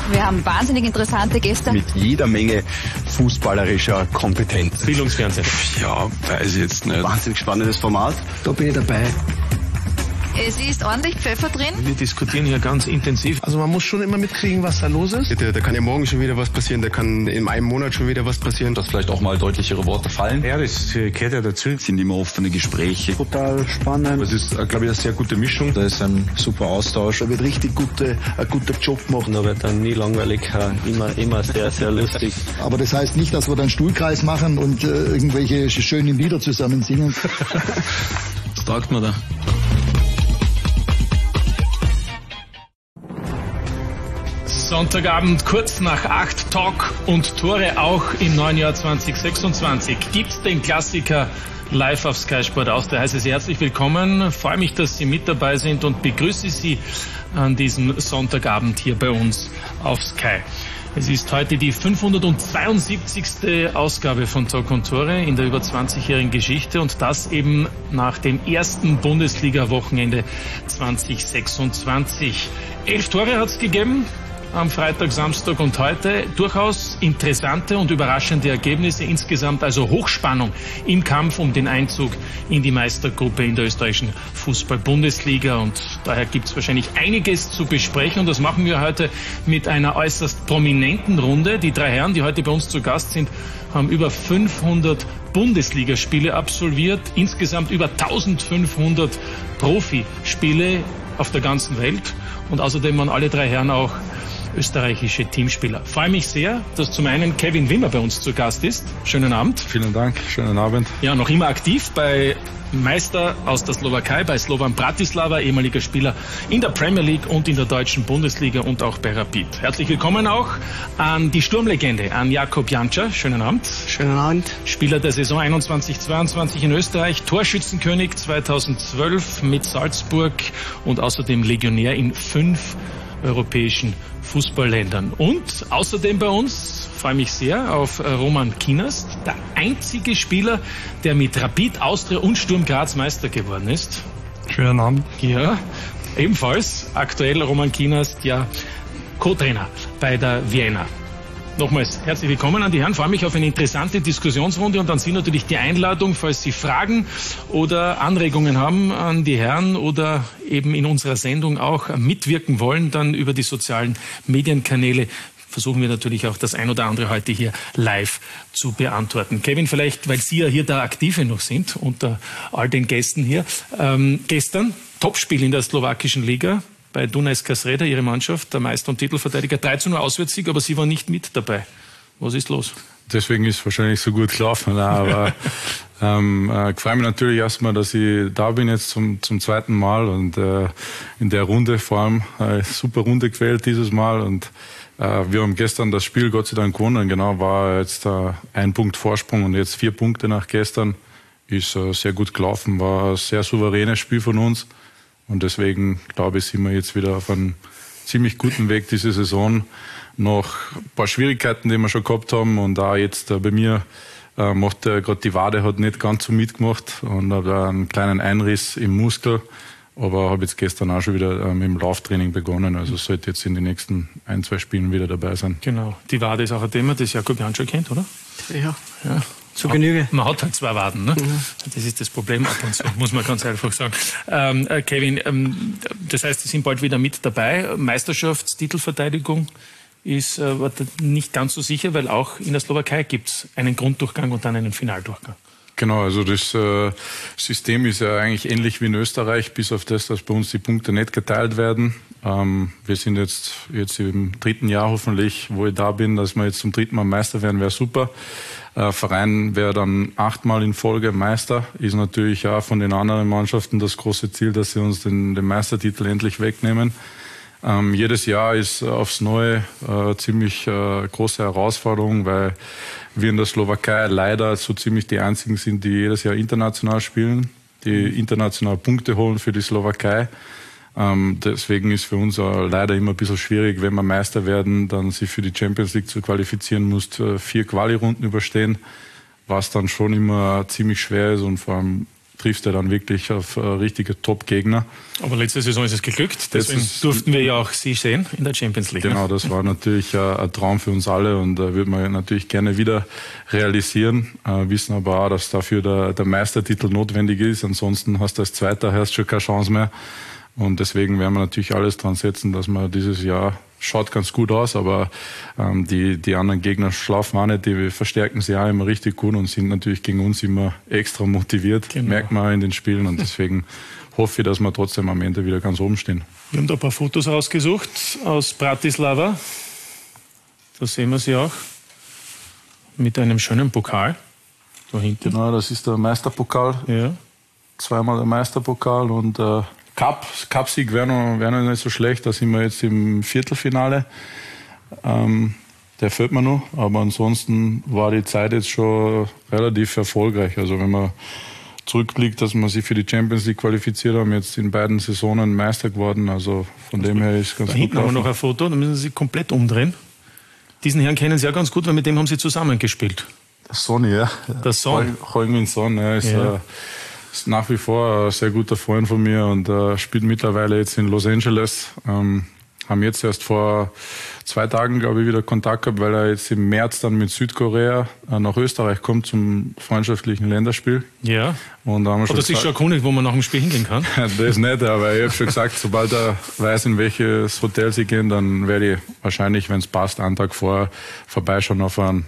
Wir haben wahnsinnig interessante Gäste. Mit jeder Menge fußballerischer Kompetenz. Bildungsfernsehen. Ja, weiß ich jetzt nicht. Wahnsinnig spannendes Format. Da bin ich dabei. Es ist ordentlich Pfeffer drin. Wir diskutieren hier ganz intensiv. Also man muss schon immer mitkriegen, was da los ist. Da kann ja morgen schon wieder was passieren, da kann in einem Monat schon wieder was passieren. Dass vielleicht auch mal deutlichere Worte fallen. Ja, das gehört ja dazu. Es sind immer offene Gespräche. Total spannend. Das ist, glaube ich, eine sehr gute Mischung. Da ist ein super Austausch. Da wird richtig ein guter Job gemacht. Da wird dann nie langweilig, immer sehr, sehr lustig. Aber das heißt nicht, dass wir dann Stuhlkreis machen und irgendwelche schönen Lieder zusammen singen. Was sagt man da? Sonntagabend, kurz nach 8, Talk und Tore auch im neuen Jahr 2026. Gibt's den Klassiker live auf Sky Sport Austria? Heiße Sie herzlich willkommen. Freue mich, dass Sie mit dabei sind und begrüße Sie an diesem Sonntagabend hier bei uns auf Sky. Es ist heute die 572. Ausgabe von Talk und Tore in der über 20-jährigen Geschichte und das eben nach dem ersten Bundesliga-Wochenende 2026. 11 Tore hat's gegeben. Am Freitag, Samstag und heute durchaus interessante und überraschende Ergebnisse. Insgesamt also Hochspannung im Kampf um den Einzug in die Meistergruppe in der österreichischen Fußball-Bundesliga. Und daher gibt es wahrscheinlich einiges zu besprechen. Und das machen wir heute mit einer äußerst prominenten Runde. Die drei Herren, die heute bei uns zu Gast sind, haben über 500 Bundesligaspiele absolviert. Insgesamt über 1500 Profispiele auf der ganzen Welt. Und außerdem waren alle drei Herren auch österreichische Teamspieler. Freue mich sehr, dass zum einen Kevin Wimmer bei uns zu Gast ist. Schönen Abend. Vielen Dank, schönen Abend. Ja, noch immer aktiv bei Meister aus der Slowakei, bei Slovan Bratislava, ehemaliger Spieler in der Premier League und in der deutschen Bundesliga und auch bei Rapid. Herzlich willkommen auch an die Sturmlegende, an Jakub Janscher. Schönen Abend. Schönen Abend. Spieler der Saison 21-22 in Österreich, Torschützenkönig 2012 mit Salzburg und außerdem Legionär in 5 europäischen Fußballländern. Und außerdem bei uns, freue mich sehr, auf Roman Kienast, der einzige Spieler, der mit Rapid, Austria und Sturm Graz Meister geworden ist. Schönen Abend. Ja, ebenfalls aktuell Roman Kienast, ja, Co-Trainer bei der Vienna. Nochmals herzlich willkommen an die Herren. Freue mich auf eine interessante Diskussionsrunde und an Sie natürlich die Einladung, falls Sie Fragen oder Anregungen haben an die Herren oder eben in unserer Sendung auch mitwirken wollen, dann über die sozialen Medienkanäle versuchen wir natürlich auch das ein oder andere heute hier live zu beantworten. Kevin, vielleicht, weil Sie ja hier der Aktive noch sind, unter all den Gästen hier. Gestern Topspiel in der slowakischen Liga. Bei Dunajská Sreda, Ihre Mannschaft, der Meister und Titelverteidiger, 3:0 Auswärtssieg, aber Sie waren nicht mit dabei. Was ist los? Deswegen ist es wahrscheinlich so gut gelaufen. Aber ich freue mich natürlich erstmal, dass ich da bin jetzt zum zweiten Mal und in der Runde vor allem super Runde gewählt dieses Mal und wir haben gestern das Spiel Gott sei Dank gewonnen. Genau, war jetzt ein Punkt Vorsprung und jetzt 4 Punkte nach gestern. Ist sehr gut gelaufen, war ein sehr souveränes Spiel von uns. Und deswegen, glaube ich, sind wir jetzt wieder auf einem ziemlich guten Weg diese Saison. Noch ein paar Schwierigkeiten, die wir schon gehabt haben. Und auch jetzt bei mir macht gerade die Wade hat nicht ganz so mitgemacht und habe einen kleinen Einriss im Muskel. Aber habe jetzt gestern auch schon wieder mit dem Lauftraining begonnen. Also sollte jetzt in den nächsten 1-2 Spielen wieder dabei sein. Genau. Die Wade ist auch ein Thema, das Jakub Janscher kennt, oder? Ja. Zu Genüge. Man hat halt 2 Waden, ne? Das ist das Problem ab und zu, muss man ganz einfach sagen. Kevin, das heißt, Sie sind bald wieder mit dabei. Meisterschaftstitelverteidigung ist nicht ganz so sicher, weil auch in der Slowakei gibt es einen Grunddurchgang und dann einen Finaldurchgang. Genau, also das System ist ja eigentlich ähnlich wie in Österreich, bis auf das, dass bei uns die Punkte nicht geteilt werden. Wir sind jetzt im 3. Jahr hoffentlich, wo ich da bin, dass wir jetzt zum 3. Mal Meister werden, wäre super. Verein wäre dann 8 Mal in Folge Meister. Ist natürlich auch von den anderen Mannschaften das große Ziel, dass sie uns den Meistertitel endlich wegnehmen. Jedes Jahr ist aufs Neue ziemlich große Herausforderung, weil wir in der Slowakei leider so ziemlich die einzigen sind, die jedes Jahr international spielen, die international Punkte holen für die Slowakei. Deswegen ist für uns leider immer ein bisschen schwierig, wenn wir Meister werden, dann sich für die Champions League zu qualifizieren, musst 4 Quali-Runden überstehen, was dann schon immer ziemlich schwer ist und vor allem triffst du dann wirklich auf richtige Top-Gegner. Aber letzte Saison ist es geglückt, deswegen durften wir ja auch Sie sehen in der Champions League. Genau, das war natürlich ein Traum für uns alle und würde man natürlich gerne wieder realisieren. Wissen aber auch, dass dafür der Meistertitel notwendig ist. Ansonsten hast du als Zweiter hast schon keine Chance mehr. Und deswegen werden wir natürlich alles dran setzen, dass wir dieses Jahr schaut ganz gut aus, aber die anderen Gegner schlafen auch nicht, die verstärken sich auch immer richtig gut und sind natürlich gegen uns immer extra motiviert, merkt man auch in den Spielen und deswegen hoffe ich, dass wir trotzdem am Ende wieder ganz oben stehen. Wir haben da ein paar Fotos rausgesucht aus Bratislava, da sehen wir sie auch, mit einem schönen Pokal da hinten. Genau, das ist der Meisterpokal, ja. Zweimal der Meisterpokal und Cup-Sieg wäre noch nicht so schlecht, da sind wir jetzt im Viertelfinale. Der fehlt mir noch, aber ansonsten war die Zeit jetzt schon relativ erfolgreich. Also wenn man zurückblickt, dass wir sich für die Champions League qualifiziert haben, jetzt in beiden Saisonen Meister geworden, also von dem her ist ganz gut. Da hinten haben wir noch ein Foto, da müssen Sie sich komplett umdrehen. Diesen Herrn kennen Sie ja ganz gut, weil mit dem haben Sie zusammengespielt. Der Sonny, ja. Der Son. Heung-Min Son, ja, ist nach wie vor ein sehr guter Freund von mir und spielt mittlerweile jetzt in Los Angeles. Haben jetzt erst vor 2 Tagen, glaube ich, wieder Kontakt gehabt, weil er jetzt im März dann mit Südkorea nach Österreich kommt zum freundschaftlichen Länderspiel. Ja. Und da haben wir schon das ist schon erkundigt, wo man nach dem Spiel hingehen kann? Das nicht, aber ich habe schon gesagt, sobald er weiß, in welches Hotel sie gehen, dann werde ich wahrscheinlich, wenn es passt, einen Tag vorher vorbeischauen auf einen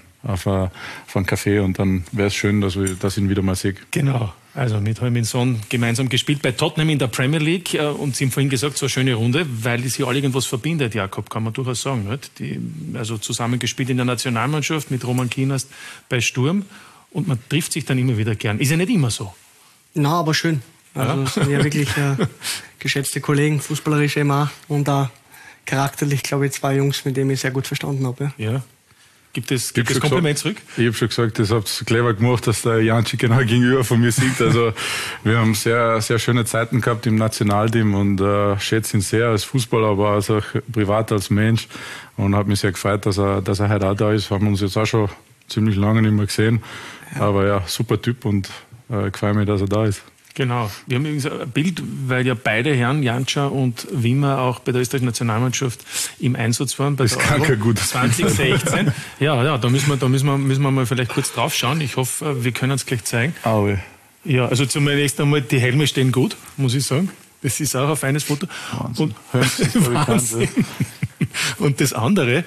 Café und dann wäre es schön, dass ich ihn wieder mal sehe. Genau. Also mit Heung-Min Son gemeinsam gespielt bei Tottenham in der Premier League und Sie haben vorhin gesagt, so eine schöne Runde, weil sie alle irgendwas verbindet, Jakob, kann man durchaus sagen. Nicht? Also zusammengespielt in der Nationalmannschaft mit Roman Kienast bei Sturm und man trifft sich dann immer wieder gern. Ist ja nicht immer so. Na, aber schön. Also es sind ja wirklich geschätzte Kollegen, fußballerisch immer und auch charakterlich, glaube ich, 2 Jungs, mit denen ich sehr gut verstanden habe. Ja. Gibt es Kompliment zurück? Ich habe schon gesagt, das habt ihr clever gemacht, dass der Janci genau gegenüber von mir sitzt. Also wir haben sehr, sehr schöne Zeiten gehabt im Nationalteam und schätze ihn sehr als Fußballer, aber auch privat als Mensch und habe mich sehr gefreut, dass er heute auch da ist. Wir haben uns jetzt auch schon ziemlich lange nicht mehr gesehen, aber ja, super Typ und ich freue mich, dass er da ist. Genau. Wir haben übrigens ein Bild, weil ja beide Herren, Janča und Wimmer, auch bei der österreichischen Nationalmannschaft im Einsatz waren bei das der kann Euro kein gut 2016. Ja, da müssen wir mal vielleicht kurz drauf schauen. Ich hoffe, wir können es gleich zeigen. Aue. Ja, also zunächst einmal, die Helme stehen gut, muss ich sagen. Das ist auch ein feines Foto. Wahnsinn. Wahnsinn. Und das andere,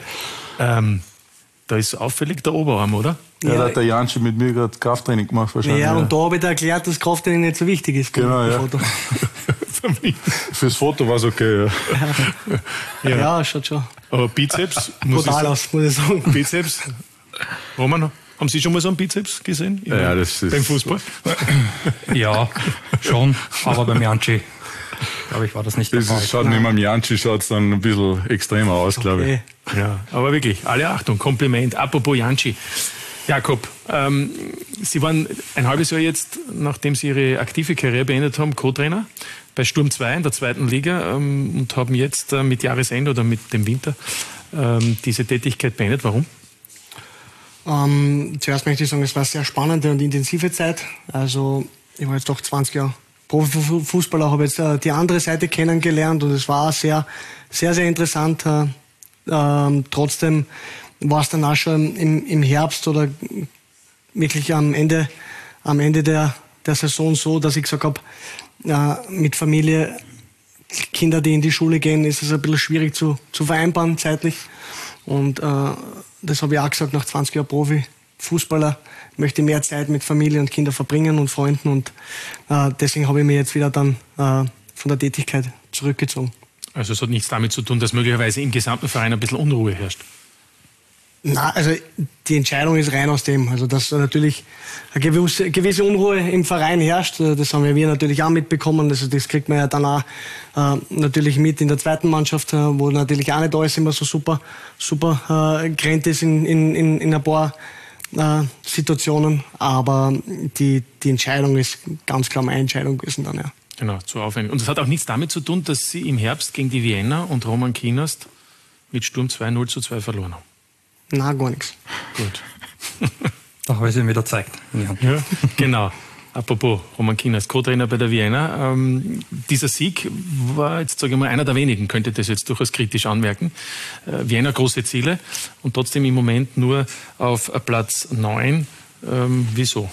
da ist auffällig der Oberarm, oder? Ja, da hat der Janci mit mir gerade Krafttraining gemacht wahrscheinlich. Ja, und da habe ich dir erklärt, dass Krafttraining nicht so wichtig ist. Genau, ja. Foto. Fürs Foto war es okay, Ja, schaut schon. Aber Bizeps, brutal aus, muss ich sagen. Bizeps, Roman, haben Sie schon mal so einen Bizeps gesehen? Ja, das ist... Beim Fußball? Ja, schon, aber beim Janci, glaube ich, war das nicht der Fall. Das schaut neben dem Janci schaut's dann ein bisschen extremer aus, glaube ich. Ja, aber wirklich, alle Achtung, Kompliment. Apropos Janci. Jakob, Sie waren ein halbes Jahr jetzt, nachdem Sie Ihre aktive Karriere beendet haben, Co-Trainer bei Sturm 2 in der 2. Liga und haben jetzt mit Jahresende oder mit dem Winter diese Tätigkeit beendet. Warum? Zuerst möchte ich sagen, es war eine sehr spannende und intensive Zeit. Also ich war jetzt doch 20 Jahre Profifußballer, habe jetzt die andere Seite kennengelernt und es war sehr, sehr, sehr interessant. Trotzdem war es dann auch schon im Herbst oder wirklich am Ende der Saison so, dass ich gesagt habe, mit Familie, Kinder, die in die Schule gehen, ist es ein bisschen schwierig zu vereinbaren zeitlich. Und das habe ich auch gesagt, nach 20 Jahren Profifußballer möchte ich mehr Zeit mit Familie und Kindern verbringen und Freunden. Und deswegen habe ich mich jetzt wieder dann von der Tätigkeit zurückgezogen. Also es hat nichts damit zu tun, dass möglicherweise im gesamten Verein ein bisschen Unruhe herrscht? Na, also die Entscheidung ist rein aus dem, also dass natürlich eine gewisse Unruhe im Verein herrscht, das haben wir natürlich auch mitbekommen, also das kriegt man ja dann auch natürlich mit in der zweiten Mannschaft, wo natürlich auch nicht alles immer so super gerannt ist in ein paar Situationen, aber die Entscheidung ist ganz klar meine Entscheidung gewesen dann, ja. Genau, zu aufwendig. Und das hat auch nichts damit zu tun, dass Sie im Herbst gegen die Vienna und Roman Kienast mit Sturm 2-0-2 verloren haben. Na, gar nichts. Gut. Da habe ich es Ihnen wieder gezeigt. Ja, genau. Apropos Roman Kienast, Co-Trainer bei der Vienna. Dieser Sieg war jetzt, sage ich mal, einer der wenigen, könnte das jetzt durchaus kritisch anmerken. Vienna große Ziele und trotzdem im Moment nur auf Platz 9. Wieso?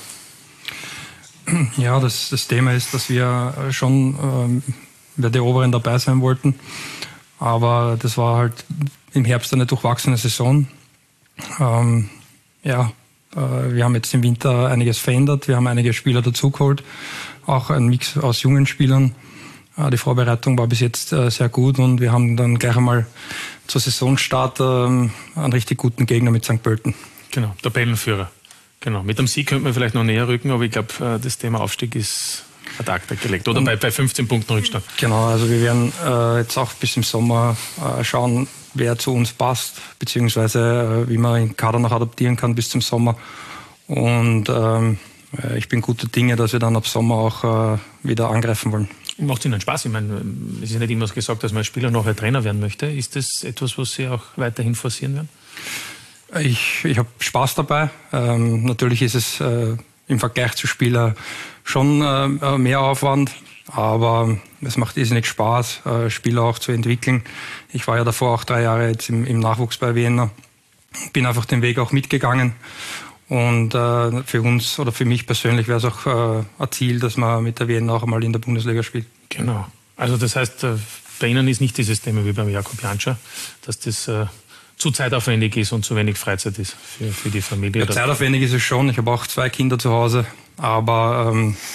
Ja, das Thema ist, dass wir schon bei der Oberen dabei sein wollten. Aber das war halt im Herbst eine durchwachsene Saison. Wir haben jetzt im Winter einiges verändert. Wir haben einige Spieler dazugeholt. Auch ein Mix aus jungen Spielern. Die Vorbereitung war bis jetzt sehr gut und wir haben dann gleich einmal zur Saisonstart einen richtig guten Gegner mit St. Pölten. Genau, Tabellenführer. Genau, mit dem Sieg könnte man vielleicht noch näher rücken, aber ich glaube, das Thema Aufstieg ist ad acta gelegt. Oder bei 15 Punkten Rückstand. Genau, also wir werden jetzt auch bis im Sommer schauen, wer zu uns passt, beziehungsweise wie man den Kader noch adaptieren kann bis zum Sommer. Und ich bin guter Dinge, dass wir dann ab Sommer auch wieder angreifen wollen. Macht Ihnen Spaß? Ich meine, es ist nicht immer gesagt, dass man als Spieler nachher Trainer werden möchte. Ist das etwas, was Sie auch weiterhin forcieren werden? Ich habe Spaß dabei. Natürlich ist es im Vergleich zu Spieler schon mehr Aufwand, aber es macht irrsinnig Spaß, Spieler auch zu entwickeln. Ich war ja davor auch 3 Jahre jetzt im Nachwuchs bei Vienna, bin einfach den Weg auch mitgegangen und für uns oder für mich persönlich wäre es auch ein Ziel, dass man mit der Vienna auch einmal in der Bundesliga spielt. Genau. Also das heißt, bei Ihnen ist nicht dieses Thema wie beim Jakob Janscher, dass das zu zeitaufwendig ist und zu wenig Freizeit ist für die Familie. Ja, zeitaufwendig ist es schon. Ich habe auch 2 Kinder zu Hause. Aber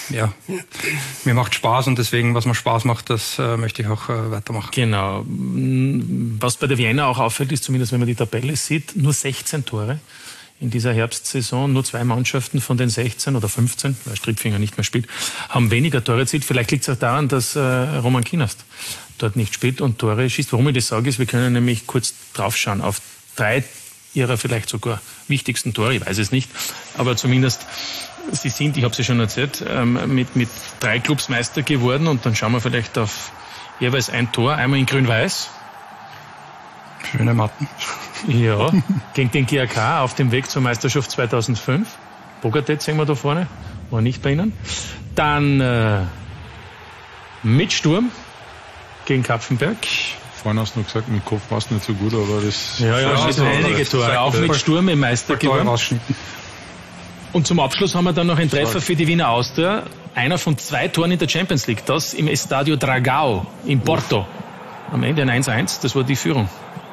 mir macht Spaß und deswegen, was mir Spaß macht, das möchte ich auch weitermachen. Genau. Was bei der Vienna auch auffällt, ist zumindest, wenn man die Tabelle sieht, nur 16 Tore in dieser Herbstsaison. Nur 2 Mannschaften von den 16 oder 15, weil Strickfinger nicht mehr spielt, haben weniger Tore erzielt. Vielleicht liegt es auch daran, dass Roman Kienast dort nicht spielt und Tore schießt. Warum ich das sage, ist, wir können nämlich kurz draufschauen auf 3 ihrer vielleicht sogar wichtigsten Tore, ich weiß es nicht, aber zumindest sie sind, ich habe es ja schon erzählt, mit 3 Clubs Meister geworden und dann schauen wir vielleicht auf jeweils ein Tor, einmal in Grün-Weiß. Schöne Matten. Ja, gegen den GAK auf dem Weg zur Meisterschaft 2005. Bogatet sehen wir da vorne, war nicht bei Ihnen. Dann mit Sturm gegen Kapfenberg. Vorhin hast du noch gesagt, mit dem Kopf war es nicht so gut, aber das... Ja, also einige Tore, auch mit Sturm im Meister geworden. Und zum Abschluss haben wir dann noch einen Treffer für die Wiener Austria. Einer von 2 Toren in der Champions League. Das im Estadio Dragao in Porto. Am Ende ein 1-1, das war die Führung.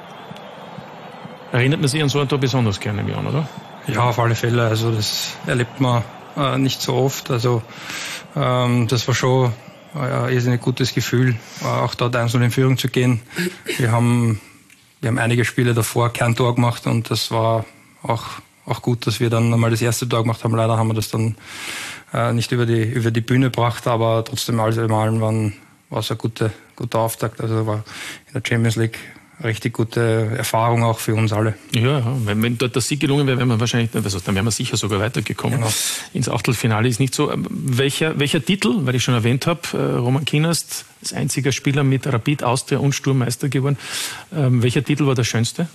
Erinnert man sich an so ein Tor besonders gerne an, oder? Ja, auf alle Fälle. Also das erlebt man nicht so oft. Also das war schon ein irrsinnig gutes Gefühl, auch dort 1-0 in Führung zu gehen. Wir haben einige Spiele davor kein Tor gemacht und das war auch gut, dass wir dann einmal das erste Tor gemacht haben. Leider haben wir das dann nicht über die Bühne gebracht, aber trotzdem alles in allem war es ein guter Auftakt. Also war in der Champions League eine richtig gute Erfahrung auch für uns alle. Ja, wenn dort der Sieg gelungen wäre, wären wir wahrscheinlich, dann wären wir sicher sogar weitergekommen. Genau. Ins Achtelfinale ist nicht so. Welcher Titel, weil ich schon erwähnt habe, Roman Kienast, als einziger Spieler mit Rapid, Austria und Sturm Meister geworden. Welcher Titel war der schönste?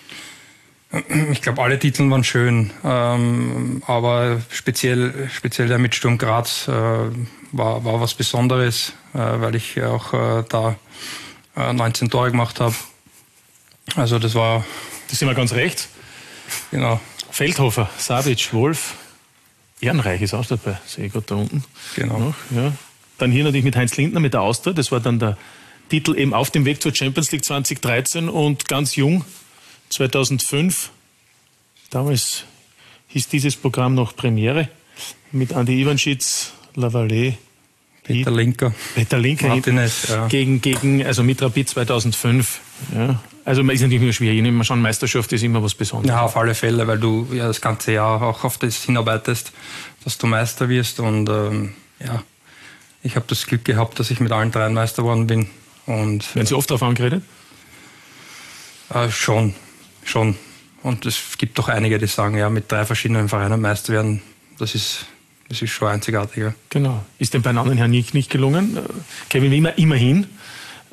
Ich glaube, alle Titel waren schön, aber speziell der mit Sturm Graz war was Besonderes, weil ich auch da 19 Tore gemacht habe. Also das sind wir ganz rechts. Genau. Feldhofer, Savic, Wolf, Ehrenreich ist auch dabei, sehe ich gerade da unten. Genau. Noch, ja. Dann hier natürlich mit Heinz Lindner, mit der Austria, das war dann der Titel eben auf dem Weg zur Champions League 2013 und ganz jung, 2005, damals hieß dieses Programm noch Premiere, mit Andi Ivanschitz, Lavallée, Peter Linker Martinez, ja. gegen also mit Rapid 2005. Ja. Also ist natürlich immer schwierig, immer schon Meisterschaft ist immer was Besonderes. Ja, auf alle Fälle, weil du ja das ganze Jahr auch auf das hinarbeitest, dass du Meister wirst und ich habe das Glück gehabt, dass ich mit allen 3 Meister geworden bin. Und werden Sie oft darauf angeredet? Schon. Und es gibt doch einige, die sagen, ja, mit 3 verschiedenen Vereinen Meister werden, das ist schon einzigartig. Ja. Genau. Ist dem bei den anderen Herren nicht gelungen. Kevin Wimmer immerhin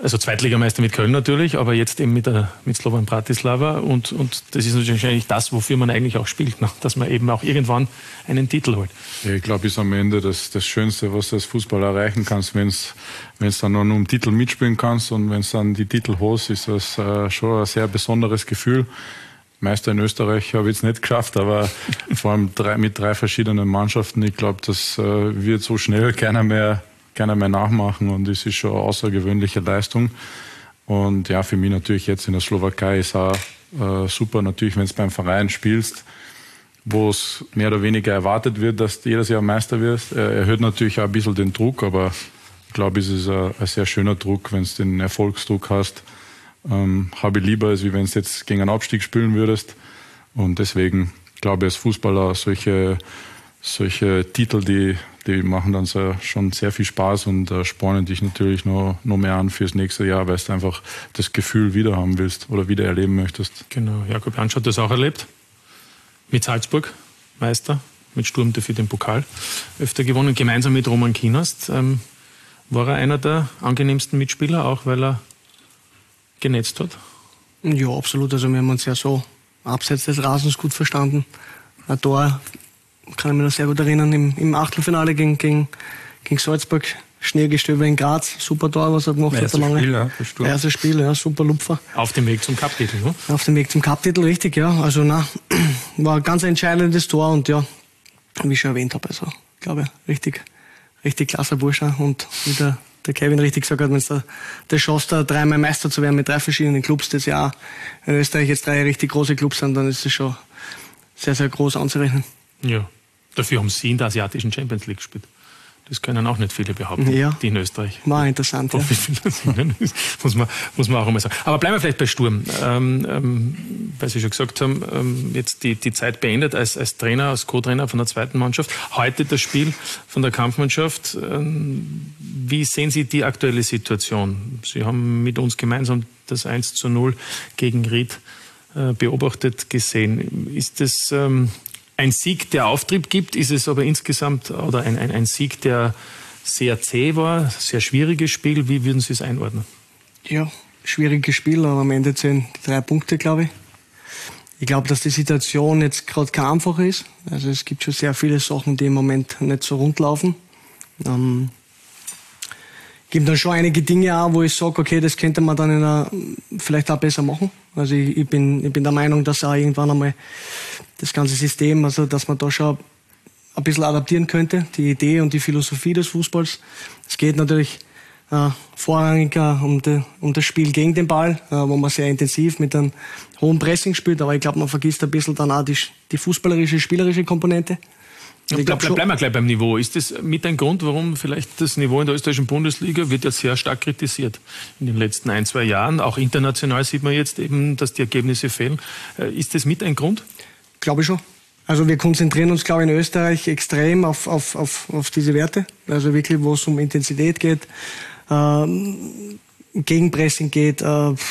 Also Zweitligameister mit Köln natürlich, aber jetzt eben mit Slovan Bratislava und das ist natürlich eigentlich das, wofür man eigentlich auch spielt, ne? Dass man eben auch irgendwann einen Titel holt. Ja, ich glaube, ist am Ende das Schönste, was du als Fußballer erreichen kannst, wenn es dann noch um Titel mitspielen kannst und wenn es dann die Titel holst, ist das schon ein sehr besonderes Gefühl. Meister in Österreich habe ich jetzt nicht geschafft, aber vor allem mit drei verschiedenen Mannschaften, ich glaube, das wird so schnell keiner mehr nachmachen und es ist schon eine außergewöhnliche Leistung. Und ja, für mich natürlich jetzt in der Slowakei ist auch super, natürlich, wenn du beim Verein spielst, wo es mehr oder weniger erwartet wird, dass du jedes Jahr Meister wirst. Erhöht natürlich auch ein bisschen den Druck, aber ich glaube, es ist ein sehr schöner Druck, wenn du den Erfolgsdruck hast. Habe ich lieber, als wenn du jetzt gegen einen Abstieg spielen würdest. Und deswegen glaube ich, als Fußballer solche Titel, die machen dann schon sehr viel Spaß und spornen dich natürlich noch mehr an fürs nächste Jahr, weil du einfach das Gefühl wieder haben willst oder wieder erleben möchtest. Genau, Jakob Jansch hat das auch erlebt. Mit Salzburg, Meister, mit Sturm dafür den Pokal öfter gewonnen, gemeinsam mit Roman Kienast. War er einer der angenehmsten Mitspieler, auch weil er genetzt hat? Ja, absolut. Also wir haben uns ja so abseits des Rasens gut verstanden. Ein Tor, kann ich mich noch sehr gut erinnern, im Achtelfinale gegen Salzburg, Schneegestöber in Graz, super Tor, was er gemacht hat. Erstes Spiel, ja, super Lupfer. Auf dem Weg zum Cup-Titel, ne? Auf dem Weg zum Cup-Titel, richtig, ja. Also war ein ganz entscheidendes Tor und ja, wie ich schon erwähnt habe, also ich glaube, richtig klasse Bursche und wie der Kevin richtig gesagt hat, wenn es der Chance da dreimal Meister zu werden mit 3 verschiedenen Clubs, das ja in Österreich jetzt 3 richtig große Clubs sind, dann ist es schon sehr, sehr groß anzurechnen. Ja, dafür haben Sie in der asiatischen Champions League gespielt. Das können auch nicht viele behaupten, ja, die in Österreich. War interessant, ja. muss man auch einmal sagen. Aber bleiben wir vielleicht bei Sturm. Weil Sie schon gesagt haben, jetzt die Zeit beendet als Trainer, als Co-Trainer von der zweiten Mannschaft. Heute das Spiel von der Kampfmannschaft. Wie sehen Sie die aktuelle Situation? Sie haben mit uns gemeinsam das 1:0 gegen Ried beobachtet gesehen. Ist das ein Sieg, der Auftrieb gibt? Ist es aber insgesamt oder ein Sieg, der sehr zäh war, sehr schwieriges Spiel? Wie würden Sie es einordnen? Ja, schwieriges Spiel, aber am Ende zählen die 3 Punkte, glaube ich. Ich glaube, dass die Situation jetzt gerade keine einfache ist. Also es gibt schon sehr viele Sachen, die im Moment nicht so rund laufen. Gibt dann schon einige Dinge auch, wo ich sage, okay, das könnte man dann vielleicht auch besser machen. Also ich bin der Meinung, dass auch irgendwann einmal das ganze System, also dass man da schon ein bisschen adaptieren könnte, die Idee und die Philosophie des Fußballs. Es geht natürlich vorrangig um das Spiel gegen den Ball, wo man sehr intensiv mit einem hohen Pressing spielt, aber ich glaube, man vergisst ein bisschen dann auch die fußballerische, spielerische Komponente. Bleiben wir gleich beim Niveau. Ist das mit ein Grund, warum vielleicht das Niveau in der österreichischen Bundesliga wird ja sehr stark kritisiert in den letzten 1-2 Jahren? Auch international sieht man jetzt eben, dass die Ergebnisse fehlen. Ist das mit ein Grund? Glaube ich schon. Also wir konzentrieren uns, glaube ich, in Österreich extrem auf diese Werte. Also wirklich, wo es um Intensität geht, Gegenpressing geht,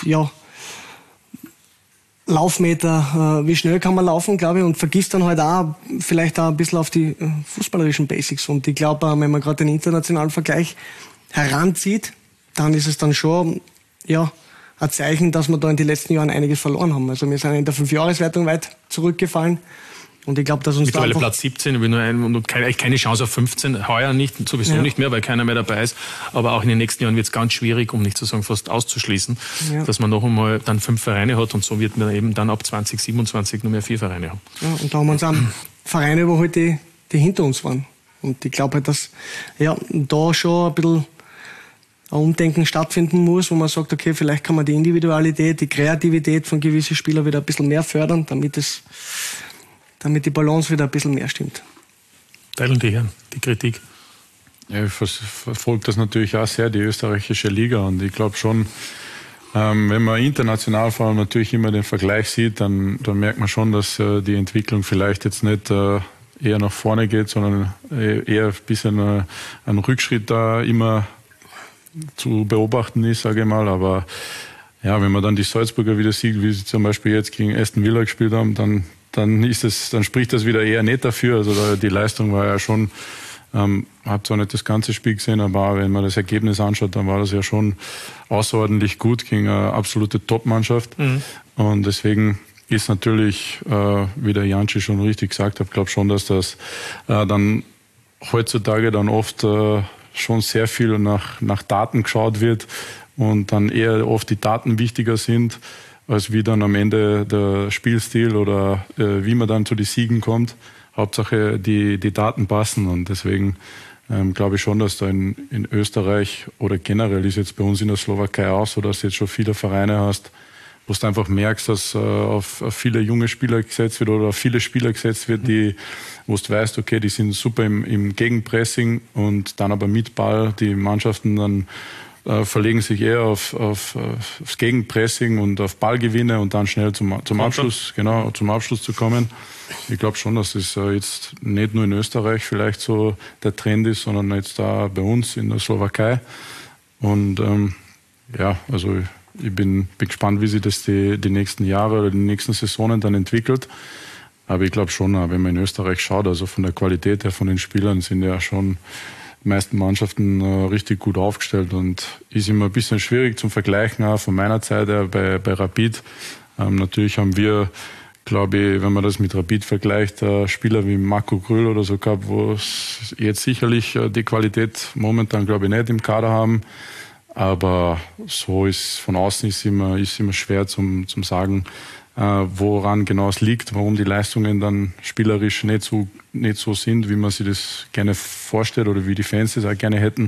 Laufmeter, wie schnell kann man laufen, glaube ich, und vergisst dann halt auch vielleicht auch ein bisschen auf die fußballerischen Basics. Und ich glaube, wenn man gerade den internationalen Vergleich heranzieht, dann ist es dann schon ein Zeichen, dass wir da in den letzten Jahren einiges verloren haben. Also wir sind in der 5-Jahres-Wertung weit zurückgefallen. Und ich glaube, dass uns mittlerweile Platz 17, und keine Chance auf 15, heuer nicht, sowieso nicht mehr, weil keiner mehr dabei ist. Aber auch in den nächsten Jahren wird es ganz schwierig, um nicht zu sagen fast auszuschließen, dass man noch einmal dann 5 Vereine hat und so wird man eben dann ab 2027 nur mehr 4 Vereine haben. Ja, und da haben wir uns auch Vereine überholt, die hinter uns waren. Und ich glaube halt, dass da schon ein bisschen ein Umdenken stattfinden muss, wo man sagt, okay, vielleicht kann man die Individualität, die Kreativität von gewissen Spielern wieder ein bisschen mehr fördern, damit die Balance wieder ein bisschen mehr stimmt. Teilen die Herren die Kritik? Ja, ich verfolge das natürlich auch sehr, die österreichische Liga. Und ich glaube schon, wenn man international vor allem natürlich immer den Vergleich sieht, dann merkt man schon, dass die Entwicklung vielleicht jetzt nicht eher nach vorne geht, sondern eher ein bisschen ein Rückschritt da immer zu beobachten ist, sage ich mal. Aber ja, wenn man dann die Salzburger wieder sieht, wie sie zum Beispiel jetzt gegen Aston Villa gespielt haben, dann spricht das wieder eher nicht dafür. Also die Leistung war ja schon habe zwar nicht das ganze Spiel gesehen, aber wenn man das Ergebnis anschaut, dann war das ja schon außerordentlich gut gegen eine absolute Top-Mannschaft. Und deswegen ist natürlich, wie der Janci schon richtig gesagt hat, glaube schon, dass das dann heutzutage dann oft schon sehr viel nach Daten geschaut wird und dann eher oft die Daten wichtiger sind, als wie dann am Ende der Spielstil oder wie man dann zu den Siegen kommt. Hauptsache die Daten passen und deswegen glaube ich schon, dass da in Österreich oder generell ist jetzt bei uns in der Slowakei auch so, dass du jetzt schon viele Vereine hast, wo du einfach merkst, dass auf viele junge Spieler gesetzt wird oder auf viele Spieler gesetzt wird, wo du weißt, okay, die sind super im Gegenpressing und dann aber mit Ball, die Mannschaften dann verlegen sich eher aufs Gegenpressing und auf Ballgewinne und dann schnell zum Abschluss zu kommen. Ich glaube schon, dass es jetzt nicht nur in Österreich vielleicht so der Trend ist, sondern jetzt da bei uns in der Slowakei. Und also ich bin gespannt, wie sich das die nächsten Jahre oder die nächsten Saisonen dann entwickelt. Aber ich glaube schon, wenn man in Österreich schaut, also von der Qualität her von den Spielern sind ja schon die meisten Mannschaften richtig gut aufgestellt und ist immer ein bisschen schwierig zum Vergleichen, auch von meiner Zeit her bei Rapid. Natürlich haben wir, glaube ich, wenn man das mit Rapid vergleicht, Spieler wie Marco Grüll oder so gehabt, wo es jetzt sicherlich die Qualität momentan, glaube ich, nicht im Kader haben. Aber so ist von außen ist immer schwer zum sagen, woran genau es liegt, warum die Leistungen dann spielerisch nicht so sind, wie man sich das gerne vorstellt oder wie die Fans das auch gerne hätten.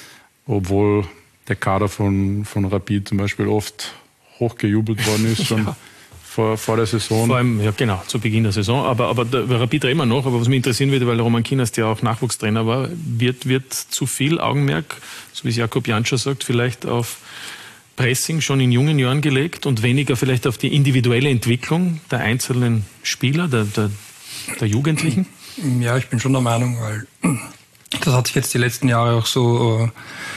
Obwohl der Kader von Rapid zum Beispiel oft hochgejubelt worden ist schon vor der Saison. Vor allem, ja genau, zu Beginn der Saison. Aber der Rapid immer noch. Aber was mich interessieren würde, weil Roman Kinast ja auch Nachwuchstrainer war, wird zu viel Augenmerk, so wie es Jakob Jantscher sagt, vielleicht auf Pressing schon in jungen Jahren gelegt und weniger vielleicht auf die individuelle Entwicklung der einzelnen Spieler, der Jugendlichen? Ja, ich bin schon der Meinung, weil das hat sich jetzt die letzten Jahre auch so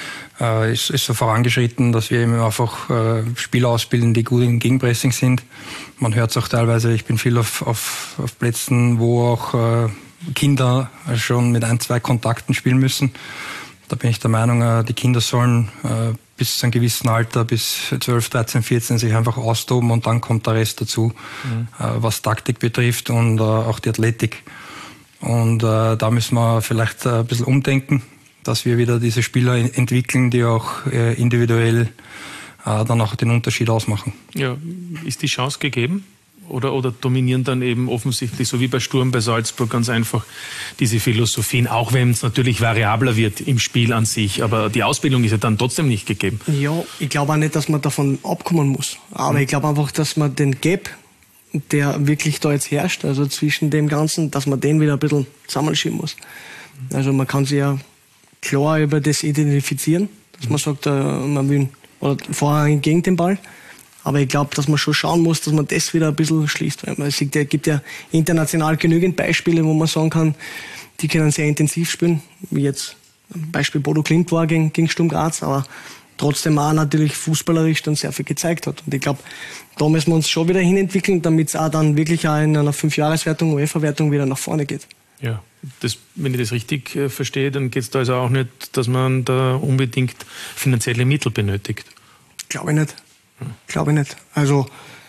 ist so vorangeschritten, dass wir eben einfach Spieler ausbilden, die gut im Gegenpressing sind. Man hört es auch teilweise, ich bin viel auf Plätzen, wo auch Kinder schon mit 1-2 Kontakten spielen müssen. Da bin ich der Meinung, die Kinder sollen bis zu einem gewissen Alter, bis 12, 13, 14 sich einfach austoben und dann kommt der Rest dazu, was Taktik betrifft und auch die Athletik. Und da müssen wir vielleicht ein bisschen umdenken, dass wir wieder diese Spieler entwickeln, die auch individuell dann auch den Unterschied ausmachen. Ja, ist die Chance gegeben? Oder dominieren dann eben offensichtlich, so wie bei Sturm, bei Salzburg, ganz einfach diese Philosophien, auch wenn es natürlich variabler wird im Spiel an sich. Aber die Ausbildung ist ja dann trotzdem nicht gegeben. Ja, ich glaube auch nicht, dass man davon abkommen muss. Aber ich glaube einfach, dass man den Gap, der wirklich da jetzt herrscht, also zwischen dem Ganzen, dass man den wieder ein bisschen zusammenschieben muss. Also man kann sich ja klar über das identifizieren, dass man sagt, man will oder vorher gegen den Ball. Aber ich glaube, dass man schon schauen muss, dass man das wieder ein bisschen schließt. Weil man sieht, es gibt ja international genügend Beispiele, wo man sagen kann, die können sehr intensiv spielen, wie jetzt Beispiel Bodo Glimt war gegen Sturm Graz, aber trotzdem auch natürlich fußballerisch dann sehr viel gezeigt hat. Und ich glaube, da müssen wir uns schon wieder hinentwickeln, damit es auch dann wirklich auch in einer 5-Jahres-Wertung, UEFA-Wertung wieder nach vorne geht. Ja, wenn ich das richtig verstehe, dann geht es da also auch nicht, dass man da unbedingt finanzielle Mittel benötigt. Glaube ich nicht. Glaube ich nicht. Also,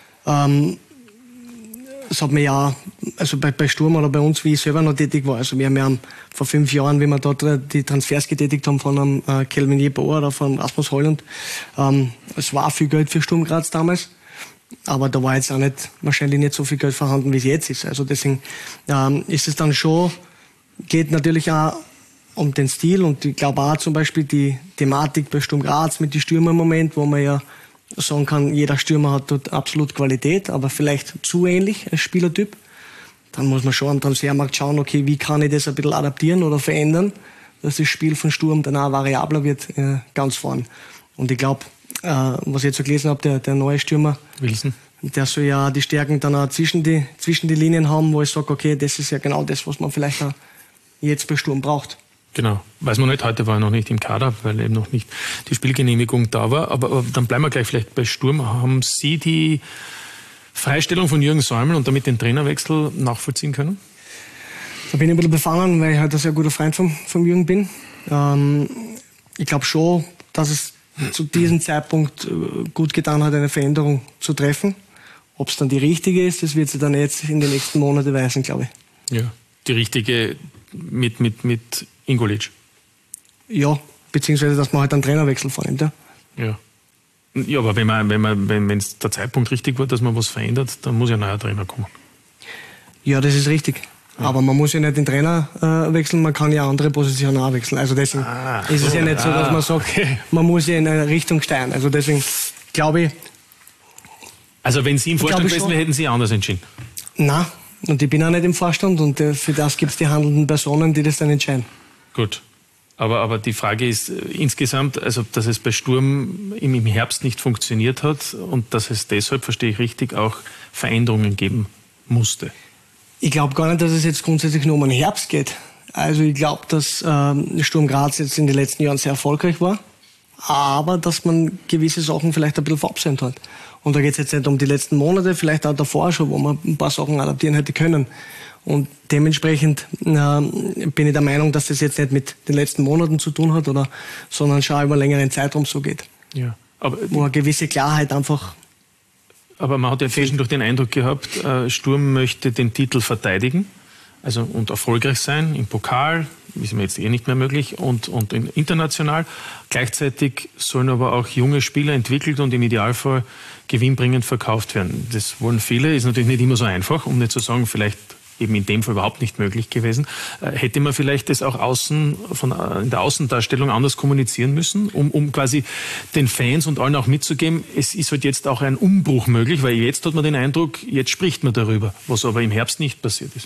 es hat mir ja, also bei Sturm oder bei uns, wie ich selber noch tätig war, also wir haben ja vor 5 Jahren, wie wir dort die Transfers getätigt haben von einem Kelvin Jeboa oder von Rasmus Holland, es war viel Geld für Sturm Graz damals, aber da war jetzt auch nicht, wahrscheinlich nicht so viel Geld vorhanden, wie es jetzt ist. Also deswegen ist es dann schon, geht natürlich auch um den Stil und ich glaube auch zum Beispiel die Thematik bei Sturm Graz mit den Stürmern im Moment, wo man ja sagen kann, jeder Stürmer hat dort absolut Qualität, aber vielleicht zu ähnlich als Spielertyp. Dann muss man schon am Transfermarkt schauen, okay, wie kann ich das ein bisschen adaptieren oder verändern, dass das Spiel von Sturm dann auch variabler wird, ganz vorn. Und ich glaube, was ich jetzt so gelesen habe, der neue Stürmer, Wilson, der soll ja die Stärken dann auch zwischen die Linien haben, wo ich sage, okay, das ist ja genau das, was man vielleicht auch jetzt bei Sturm braucht. Genau, weiß man nicht, heute war er noch nicht im Kader, weil eben noch nicht die Spielgenehmigung da war. Aber dann bleiben wir gleich vielleicht bei Sturm. Haben Sie die Freistellung von Jürgen Säuml und damit den Trainerwechsel nachvollziehen können? Da bin ich ein bisschen befangen, weil ich halt ein sehr guter Freund vom Jürgen bin. Ich glaube schon, dass es zu diesem Zeitpunkt gut getan hat, eine Veränderung zu treffen. Ob es dann die richtige ist, das wird sich dann jetzt in den nächsten Monaten weisen, glaube ich. Ja, die richtige mit Ingolic. Ja, beziehungsweise, dass man halt einen Trainerwechsel vornimmt, ja. Ja. Ja, aber wenn es der Zeitpunkt richtig war, dass man was verändert, dann muss ja ein neuer Trainer kommen. Ja, das ist richtig. Ja. Aber man muss ja nicht den Trainer wechseln, man kann ja andere Positionen auch wechseln. Also deswegen ist es ja nicht so, dass man sagt, man muss ja in eine Richtung steuern. Also deswegen glaube ich... Also wenn Sie im Vorstand gewesen wären, hätten Sie anders entschieden? Nein, und ich bin auch nicht im Vorstand und für das gibt es die handelnden Personen, die das dann entscheiden. Gut. Aber die Frage ist insgesamt, also dass es bei Sturm im Herbst nicht funktioniert hat und dass es deshalb, verstehe ich richtig, auch Veränderungen geben musste. Ich glaube gar nicht, dass es jetzt grundsätzlich nur um den Herbst geht. Also ich glaube, dass Sturm Graz jetzt in den letzten Jahren sehr erfolgreich war, aber dass man gewisse Sachen vielleicht ein bisschen verabsäumt hat. Und da geht es jetzt nicht um die letzten Monate, vielleicht auch davor schon, wo man ein paar Sachen adaptieren hätte können. Und dementsprechend bin ich der Meinung, dass das jetzt nicht mit den letzten Monaten zu tun hat, sondern schon über einen längeren Zeitraum so geht. Ja, aber wo eine gewisse Klarheit einfach... Aber man hat ja zwischendurch den Eindruck gehabt, Sturm möchte den Titel verteidigen, also und erfolgreich sein im Pokal, ist mir jetzt nicht mehr möglich, und international. Gleichzeitig sollen aber auch junge Spieler entwickelt und im Idealfall gewinnbringend verkauft werden. Das wollen viele, ist natürlich nicht immer so einfach, um nicht zu sagen, vielleicht eben in dem Fall überhaupt nicht möglich gewesen. Hätte man vielleicht das auch in der Außendarstellung anders kommunizieren müssen, um quasi den Fans und allen auch mitzugeben, es ist halt jetzt auch ein Umbruch möglich, weil jetzt hat man den Eindruck, jetzt spricht man darüber, was aber im Herbst nicht passiert ist.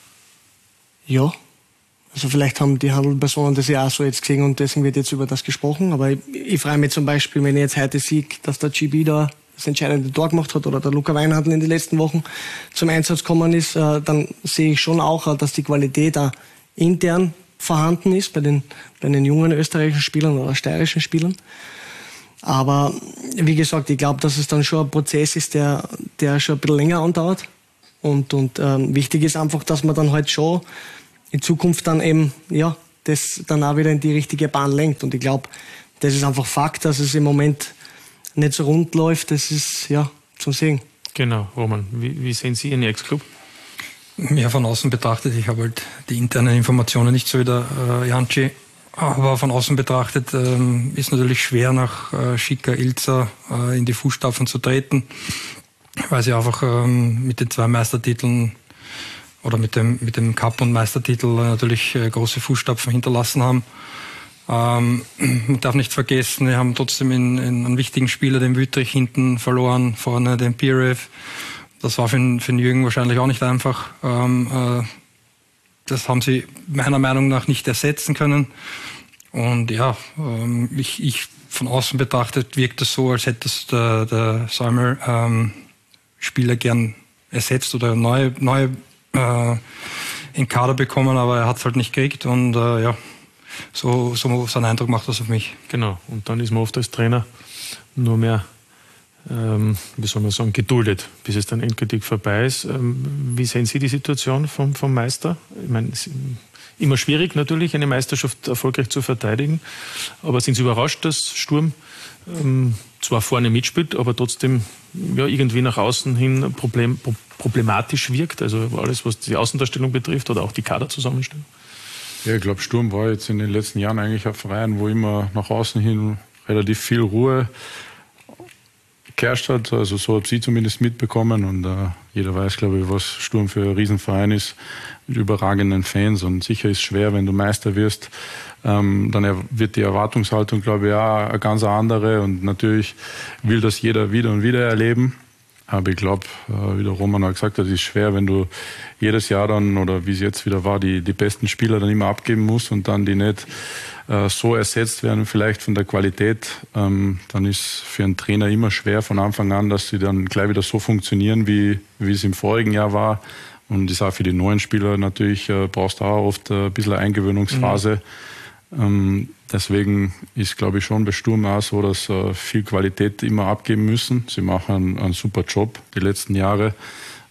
Ja, also vielleicht haben die Handelpersonen das ja auch so jetzt gesehen und deswegen wird jetzt über das gesprochen, aber ich freue mich zum Beispiel, wenn ich jetzt heute sehe, dass der GB da das entscheidende Tor gemacht hat oder der Luca Weinhandel in den letzten Wochen zum Einsatz gekommen ist, dann sehe ich schon auch, dass die Qualität auch intern vorhanden ist bei den jungen österreichischen Spielern oder steirischen Spielern. Aber wie gesagt, ich glaube, dass es dann schon ein Prozess ist, der schon ein bisschen länger andauert. Und wichtig ist einfach, dass man dann halt schon in Zukunft dann eben, ja, das dann auch wieder in die richtige Bahn lenkt. Und ich glaube, das ist einfach Fakt, dass es im Moment nicht so rund läuft, das ist ja zum Sehen. Genau, Roman, wie sehen Sie Ihren Ex-Club? Ja, von außen betrachtet, ich habe halt die internen Informationen nicht so wie der Janci, aber von außen betrachtet ist natürlich schwer nach Schicker, Ilzer in die Fußstapfen zu treten, weil sie einfach mit den 2 Meistertiteln oder mit dem Cup- und Meistertitel natürlich große Fußstapfen hinterlassen haben. Man darf nicht vergessen, wir haben trotzdem einen wichtigen Spieler, den Wüttrich, hinten verloren, vorne den Pirev. Das war für den Jürgen wahrscheinlich auch nicht einfach. Das haben sie meiner Meinung nach nicht ersetzen können. Und ja, ich von außen betrachtet wirkt es so, als hätte es der Salmer Spieler gern ersetzt oder neue in Kader bekommen, aber er hat es halt nicht gekriegt und ja. So einen Eindruck macht das auf mich. Genau, und dann ist man oft als Trainer nur mehr, wie soll man sagen, geduldet, bis es dann endgültig vorbei ist. Wie sehen Sie die Situation vom Meister? Ich meine, es ist immer schwierig natürlich, eine Meisterschaft erfolgreich zu verteidigen, aber sind Sie überrascht, dass Sturm zwar vorne mitspielt, aber trotzdem ja, irgendwie nach außen hin problematisch wirkt, also alles, was die Außendarstellung betrifft oder auch die Kaderzusammenstellung? Ja, ich glaube, Sturm war jetzt in den letzten Jahren eigentlich ein Verein, wo immer nach außen hin relativ viel Ruhe geherrscht hat. Also so habe ich zumindest mitbekommen. Und jeder weiß, glaube ich, was Sturm für ein Riesenverein ist, mit überragenden Fans. Und sicher ist es schwer, wenn du Meister wirst. Dann wird die Erwartungshaltung, glaube ich, auch eine ganz andere. Und natürlich will das jeder wieder und wieder erleben. Aber ich glaube, wie der Roman auch gesagt hat, es ist schwer, wenn du jedes Jahr dann, oder wie es jetzt wieder war, die besten Spieler dann immer abgeben musst und dann die nicht so ersetzt werden, vielleicht von der Qualität. Dann ist für einen Trainer immer schwer von Anfang an, dass sie dann gleich wieder so funktionieren, wie es im vorigen Jahr war. Und das ist auch für die neuen Spieler natürlich, brauchst du auch oft ein bisschen eine Eingewöhnungsphase. Deswegen ist, glaube ich, schon bei Sturm auch so, dass viel Qualität immer abgeben müssen. Sie machen einen super Job die letzten Jahre.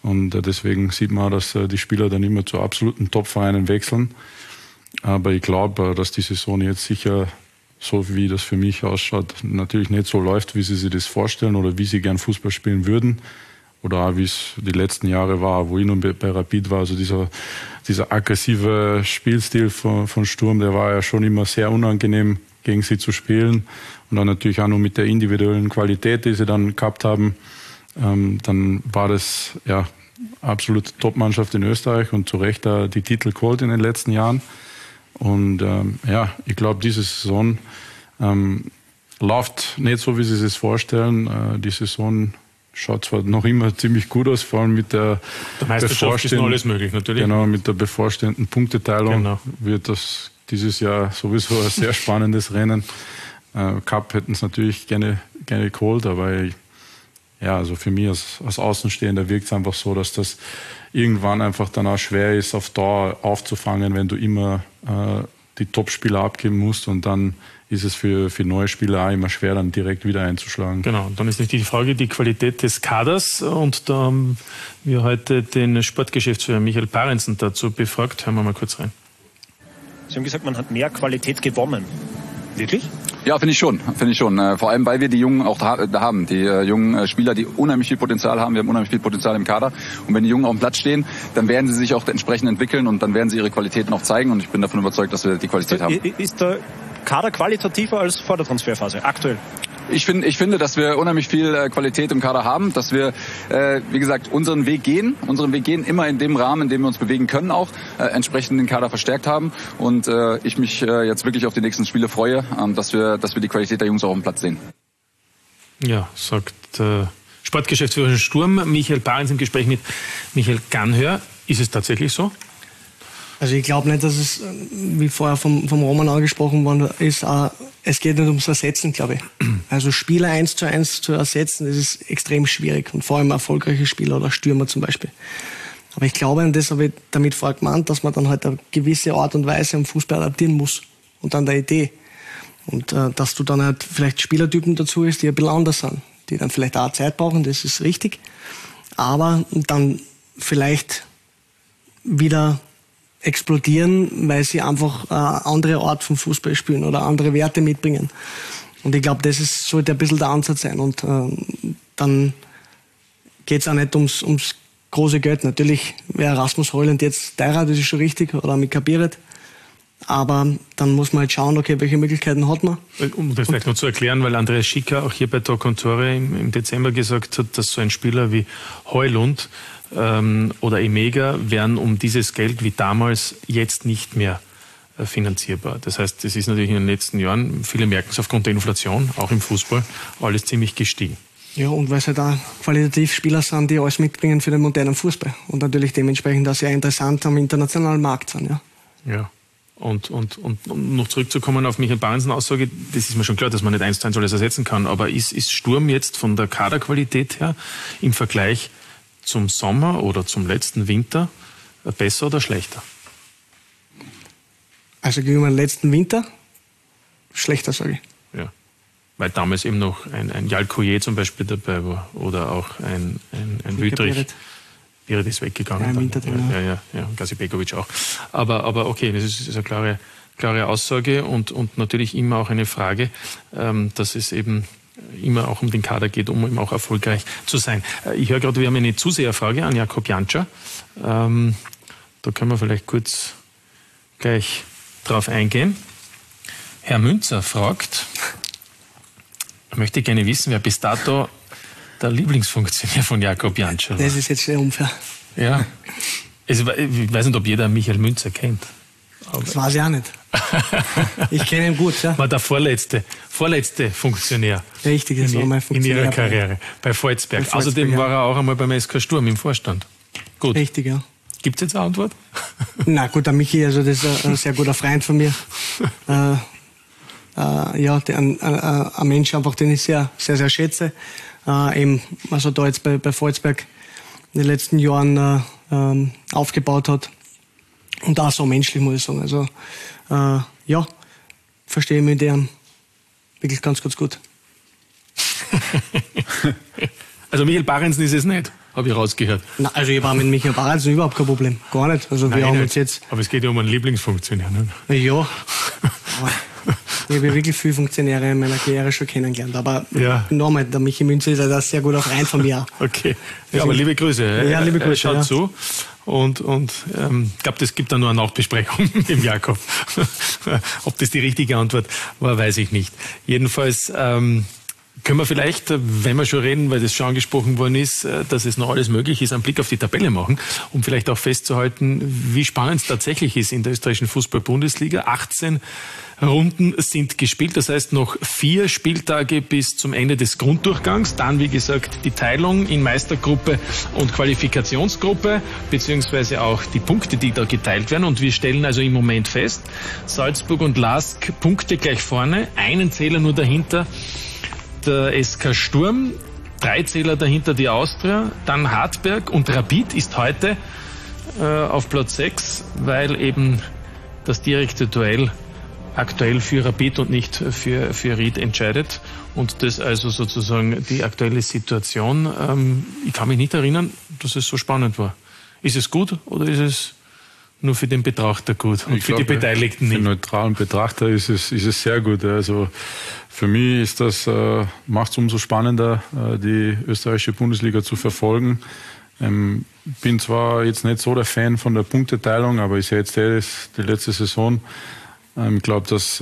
Und deswegen sieht man auch, dass die Spieler dann immer zu absoluten Top-Vereinen wechseln. Aber ich glaube, dass die Saison jetzt sicher, so wie das für mich ausschaut, natürlich nicht so läuft, wie sie sich das vorstellen oder wie sie gern Fußball spielen würden. Oder auch wie es die letzten Jahre war, wo ich noch bei Rapid war. Also dieser aggressive Spielstil von Sturm, der war ja schon immer sehr unangenehm, gegen sie zu spielen. Und dann natürlich auch noch mit der individuellen Qualität, die sie dann gehabt haben. Dann war das ja absolute Top-Mannschaft in Österreich und zu Recht die Titel geholt in den letzten Jahren. Und ich glaube, diese Saison läuft nicht so, wie sie es vorstellen. Die Saison schaut zwar noch immer ziemlich gut aus, vor allem mit der Meisterschaft ist noch alles möglich, natürlich. Genau, mit der bevorstehenden Punkteteilung wird das dieses Jahr sowieso ein sehr spannendes Rennen. Cup hätten es natürlich gerne geholt, aber also für mich als Außenstehender wirkt es einfach so, dass das irgendwann einfach dann auch schwer ist, auf Dauer aufzufangen, wenn du immer die Top-Spieler abgeben musst, und dann ist es für neue Spieler auch immer schwer, dann direkt wieder einzuschlagen. Genau, dann ist natürlich die Frage, die Qualität des Kaders, und da haben wir heute den Sportgeschäftsführer Michael Parensen dazu befragt. Hören wir mal kurz rein. Sie haben gesagt, man hat mehr Qualität gewonnen. Wirklich? Ja, finde ich schon. Vor allem, weil wir die Jungen auch da haben. Die jungen Spieler, die unheimlich viel Potenzial haben. Wir haben unheimlich viel Potenzial im Kader. Und wenn die Jungen auf dem Platz stehen, dann werden sie sich auch entsprechend entwickeln und dann werden sie ihre Qualitäten auch zeigen. Und ich bin davon überzeugt, dass wir die Qualität haben. Ist der Kader qualitativer als vor der Transferphase aktuell? Ich finde, dass wir unheimlich viel Qualität im Kader haben, dass wir, wie gesagt, unseren Weg gehen immer in dem Rahmen, in dem wir uns bewegen können, auch entsprechend den Kader verstärkt haben, und ich mich jetzt wirklich auf die nächsten Spiele freue, dass wir die Qualität der Jungs auch auf dem Platz sehen. Ja, sagt Sportgeschäftsführer Sturm Michael Parensen im Gespräch mit Michael Gannhör. Ist es tatsächlich so? Also ich glaube nicht, dass es, wie vorher vom Roman angesprochen worden ist, es geht nicht ums Ersetzen, glaube ich. Also Spieler 1:1 zu ersetzen, das ist extrem schwierig, und vor allem erfolgreiche Spieler oder Stürmer zum Beispiel. Aber ich glaube, und das habe ich damit vorher gemeint, dass man dann halt eine gewisse Art und Weise am Fußball adaptieren muss und an der Idee. Und dass du dann halt vielleicht Spielertypen dazu hast, die ein bisschen anders sind, die dann vielleicht auch Zeit brauchen, das ist richtig. Aber dann vielleicht wieder explodieren, weil sie einfach eine andere Art von Fußball spielen oder andere Werte mitbringen. Und ich glaube, das sollte ein bisschen der Ansatz sein. Und dann geht es auch nicht ums große Geld. Natürlich wäre Rasmus Højlund jetzt teurer, das ist schon richtig, oder mit Kapiert. Aber dann muss man halt schauen, okay, welche Möglichkeiten hat man. Um das vielleicht noch zu erklären, weil Andreas Schicker auch hier bei Talk & Tore im Dezember gesagt hat, dass so ein Spieler wie Højlund oder Emega wären um dieses Geld wie damals jetzt nicht mehr finanzierbar. Das heißt, das ist natürlich in den letzten Jahren, viele merken es aufgrund der Inflation, auch im Fußball, alles ziemlich gestiegen. Ja, und weil es halt auch qualitativ Spieler sind, die alles mitbringen für den modernen Fußball. Und natürlich dementsprechend auch sehr interessant am internationalen Markt sind. Ja. Und noch zurückzukommen auf Michael Parensen Aussage, das ist mir schon klar, dass man nicht 1:1 alles ersetzen kann, aber ist Sturm jetzt von der Kaderqualität her im Vergleich zum Sommer oder zum letzten Winter besser oder schlechter? Also gegenüber dem letzten Winter schlechter, sage ich. Ja, weil damals eben noch ein Jalkoje zum Beispiel dabei war oder auch ein Wüttrich. Piret ist weggegangen. Ja, Gazi Begovic auch. Aber okay, das ist eine klare Aussage und natürlich immer auch eine Frage, dass es eben immer auch um den Kader geht, um eben auch erfolgreich zu sein. Ich höre gerade, wir haben eine Zuseherfrage an Jakob Jantscher. Da können wir vielleicht kurz gleich drauf eingehen. Herr Münzer fragt, er möchte gerne wissen, wer bis dato der Lieblingsfunktionär von Jakob Jantscher war. Das ist jetzt sehr unfair. Ja. Ich weiß nicht, ob jeder Michael Münzer kennt. Das weiß ich auch nicht. Ich kenne ihn gut, ja. War der vorletzte Funktionär. Richtig, das war mein Funktionär. In ihrer Karriere, bei Volzberg. Außerdem war er auch einmal beim SK Sturm im Vorstand. Gut. Richtig, ja. Gibt es jetzt eine Antwort? Na gut, der Michi, also das ist ein sehr guter Freund von mir. Ein Mensch einfach, den ich sehr, sehr, sehr schätze. Was er da jetzt bei Volzberg in den letzten Jahren aufgebaut hat. Und auch so menschlich, muss ich sagen. Also, verstehe ich mit dem wirklich ganz, ganz gut. Also Michael Parensen ist es nicht? habe ich rausgehört. Na, also ich war mit Michael Barals überhaupt kein Problem. Gar nicht. Also wir haben uns jetzt... Aber es geht ja um einen Lieblingsfunktionär, ne? Ja. Ich habe wirklich viele Funktionäre in meiner Karriere schon kennengelernt. Aber nochmal, der Michi Münzer ist ein sehr guter Freund von mir. Okay. Ja, aber liebe Grüße. Ja, liebe Grüße. Schaut zu. Und ich glaube, es gibt da nur eine Nachbesprechung mit dem Jakob. Ob das die richtige Antwort war, weiß ich nicht. Jedenfalls können wir vielleicht, wenn wir schon reden, weil das schon angesprochen worden ist, dass es noch alles möglich ist, einen Blick auf die Tabelle machen, um vielleicht auch festzuhalten, wie spannend es tatsächlich ist in der österreichischen Fußball-Bundesliga. 18 Runden sind gespielt, das heißt noch 4 Spieltage bis zum Ende des Grunddurchgangs. Dann, wie gesagt, die Teilung in Meistergruppe und Qualifikationsgruppe, beziehungsweise auch die Punkte, die da geteilt werden. Und wir stellen also im Moment fest, Salzburg und LASK Punkte gleich vorne, einen Zähler nur dahinter, der SK Sturm, 3 Zähler dahinter die Austria, dann Hartberg und Rapid ist heute auf Platz 6, weil eben das direkte Duell aktuell für Rapid und nicht für Ried entscheidet. Und das also sozusagen die aktuelle Situation. Ich kann mich nicht erinnern, dass es so spannend war. Ist es gut oder ist es nur für den Betrachter gut und für die Beteiligten nicht? Für den neutralen Betrachter ist es sehr gut. Also für mich ist das, macht es umso spannender, die österreichische Bundesliga zu verfolgen. Bin zwar jetzt nicht so der Fan von der Punkteteilung, aber ich sehe jetzt die letzte Saison. Ich glaube, das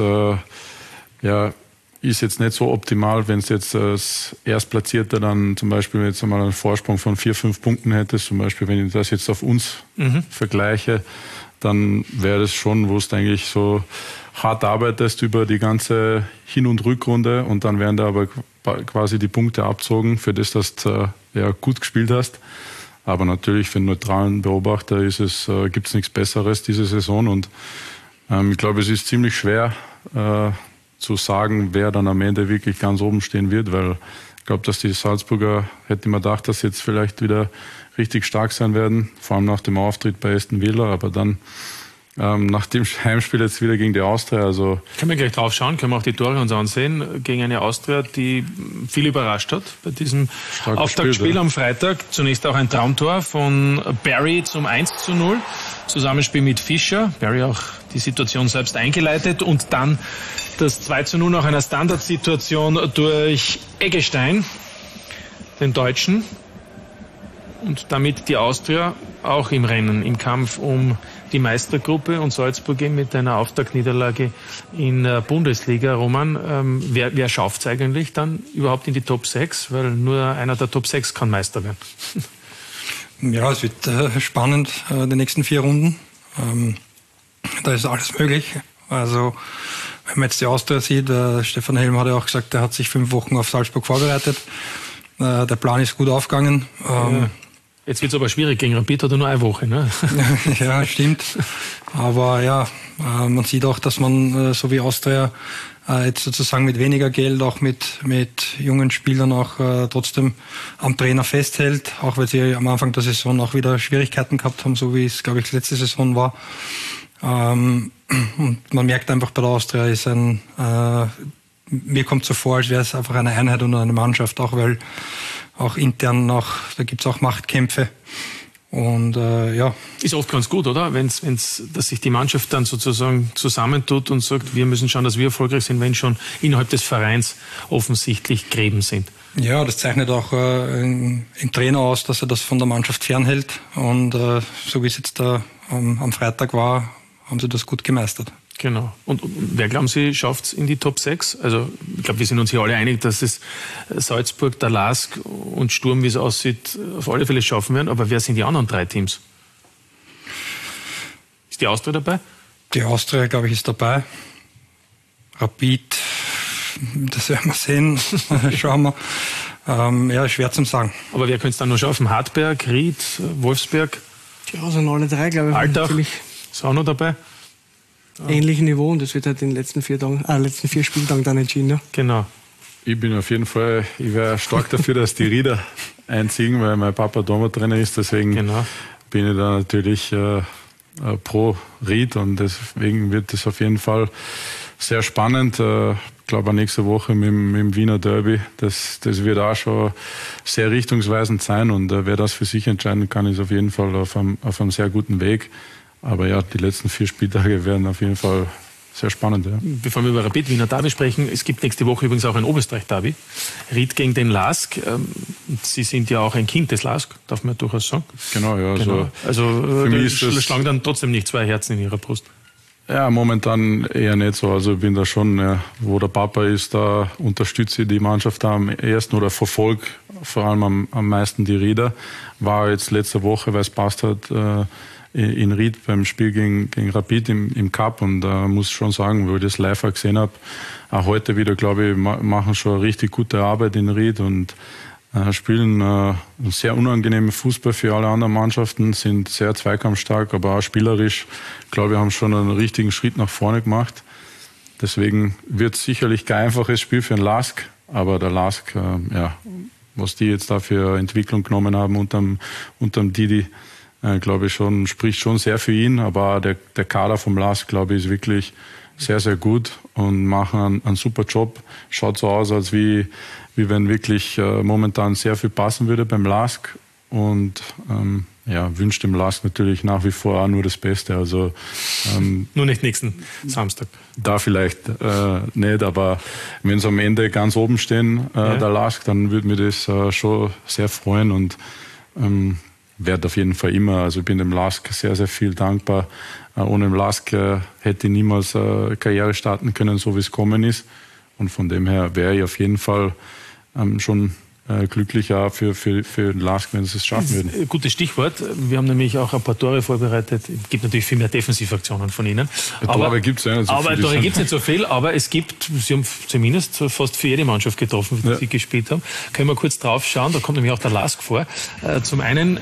ist jetzt nicht so optimal, wenn es jetzt als Erstplatzierter dann zum Beispiel jetzt einmal einen Vorsprung von 4-5 Punkten hättest. Zum Beispiel, wenn ich das jetzt auf uns vergleiche, dann wäre das schon, wo du eigentlich so hart arbeitest über die ganze Hin- und Rückrunde und dann werden da aber quasi die Punkte abzogen, für das du gut gespielt hast. Aber natürlich für einen neutralen Beobachter gibt es nichts Besseres diese Saison und ich glaube, es ist ziemlich schwer zu sagen, wer dann am Ende wirklich ganz oben stehen wird, weil ich glaube, dass die Salzburger, hätte man gedacht, dass sie jetzt vielleicht wieder richtig stark sein werden, vor allem nach dem Auftritt bei Aston Villa, aber dann nach dem Heimspiel jetzt wieder gegen die Austria. Also können wir gleich drauf schauen, können wir auch die Tore uns ansehen, gegen eine Austria, die viel überrascht hat bei diesem Auftaktspiel am Freitag. Zunächst auch ein Traumtor von Barry zum 1:0, Zusammenspiel mit Fischer, Barry auch die Situation selbst eingeleitet und dann das 2:0 nach einer Standardsituation durch Eggestein, den Deutschen. Und damit die Austria auch im Rennen, im Kampf um die Meistergruppe und Salzburg mit einer Auftaktniederlage in der Bundesliga. Roman, wer schafft es eigentlich dann überhaupt in die Top 6? Weil nur einer der Top 6 kann Meister werden. Ja, es wird spannend, die nächsten 4 Runden. Da ist alles möglich. Also, wenn man jetzt die Austria sieht, Stefan Helm hat ja auch gesagt, er hat sich 5 Wochen auf Salzburg vorbereitet. Der Plan ist gut aufgegangen. Jetzt wird es aber schwierig, gegen Rapid hat er nur eine Woche, ne? Ja, stimmt. Aber ja, man sieht auch, dass man, so wie Austria, jetzt sozusagen mit weniger Geld, auch mit jungen Spielern auch trotzdem am Trainer festhält, auch weil sie am Anfang der Saison auch wieder Schwierigkeiten gehabt haben, so wie es, glaube ich, letzte Saison war. Und man merkt einfach bei der Austria mir kommt so vor, als wäre es einfach eine Einheit und eine Mannschaft, auch weil auch intern da gibt es auch Machtkämpfe. Und ist oft ganz gut, oder? Dass sich die Mannschaft dann sozusagen zusammentut und sagt, wir müssen schauen, dass wir erfolgreich sind, wenn schon innerhalb des Vereins offensichtlich Gräben sind. Ja, das zeichnet auch im Trainer aus, dass er das von der Mannschaft fernhält. Und so wie es jetzt am Freitag war, haben sie das gut gemeistert. Genau. Und wer, glauben Sie, schafft es in die Top 6? Also ich glaube, wir sind uns hier alle einig, dass es Salzburg, der LASK und Sturm, wie es aussieht, auf alle Fälle schaffen werden. Aber wer sind die anderen 3 Teams? Ist die Austria dabei? Die Austria, glaube ich, ist dabei. Rapid, das werden wir sehen. Schauen wir. Ja, schwer zum sagen. Aber wer könnte es dann noch schaffen? Hartberg, Ried, Wolfsberg? Ja, sind alle 3, glaube ich. Altach ist auch noch dabei. Ähnlichem Niveau und das wird halt in den letzten 4 Spieltagen dann entschieden. Ne? Genau. Ich bin auf jeden Fall, ich wäre stark dafür, dass die Rieder einziehen, weil mein Papa Dortmund-Trainer ist, deswegen bin ich da natürlich pro Ried und deswegen wird es auf jeden Fall sehr spannend. Ich glaube, nächste Woche mit dem Wiener Derby, das wird auch schon sehr richtungsweisend sein. Und wer das für sich entscheiden kann, ist auf jeden Fall auf einem sehr guten Weg. Aber ja, die letzten 4 Spieltage werden auf jeden Fall sehr spannend. Ja. Bevor wir über Rapid Wiener Derby sprechen, es gibt nächste Woche übrigens auch ein Oberösterreich-Derby. Ried gegen den LASK. Sie sind ja auch ein Kind des LASK, darf man durchaus sagen. Genau, ja. Genau. Also für mich schlagen dann trotzdem nicht 2 Herzen in ihrer Brust. Ja, momentan eher nicht so. Also ich bin da schon, wo der Papa ist, da unterstütze ich die Mannschaft da am ersten oder verfolge vor allem am meisten die Rieder. War jetzt letzte Woche, weil es passt hat, in Ried beim Spiel gegen Rapid im Cup und muss schon sagen, wo ich das live auch gesehen habe, auch heute wieder, glaube ich, machen schon eine richtig gute Arbeit in Ried und spielen sehr unangenehmen Fußball für alle anderen Mannschaften, sind sehr zweikampfstark, aber auch spielerisch, glaube ich, haben schon einen richtigen Schritt nach vorne gemacht. Deswegen wird es sicherlich kein einfaches Spiel für den LASK, aber der LASK, was die jetzt da für Entwicklung genommen haben unterm Didi, glaube ich schon, spricht schon sehr für ihn, aber der Kader vom LASK, glaube ich, ist wirklich sehr, sehr gut und machen einen super Job. Schaut so aus, als wie wenn wirklich momentan sehr viel passen würde beim LASK und wünscht dem LASK natürlich nach wie vor auch nur das Beste. Also nur nicht nächsten Samstag. Da vielleicht nicht, aber wenn sie am Ende ganz oben stehen, der LASK, dann würde mich das schon sehr freuen und werde auf jeden Fall immer, also ich bin dem LASK sehr, sehr viel dankbar. Ohne den LASK hätte ich niemals Karriere starten können, so wie es kommen ist. Und von dem her wäre ich auf jeden Fall schon glücklicher für den LASK, wenn sie es schaffen würden. Gutes Stichwort. Wir haben nämlich auch ein paar Tore vorbereitet. Es gibt natürlich viel mehr Defensivaktionen von Ihnen. Tore gibt es ja nicht so viel. Tore gibt es nicht so viel, aber es gibt, Sie haben zumindest fast für jede Mannschaft getroffen, die Sie gespielt haben. Können wir kurz drauf schauen, da kommt nämlich auch der LASK vor. Zum einen,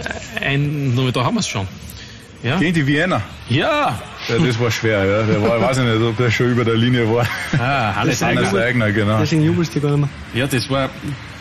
da haben wir es schon. Ja? Gegen die Vienna. Ja! Das war schwer, ja. Der war, ich weiß nicht, ob der schon über der Linie war. Hannes Eigner, genau. Deswegen jubelst du gar nicht mehr. Ja, das war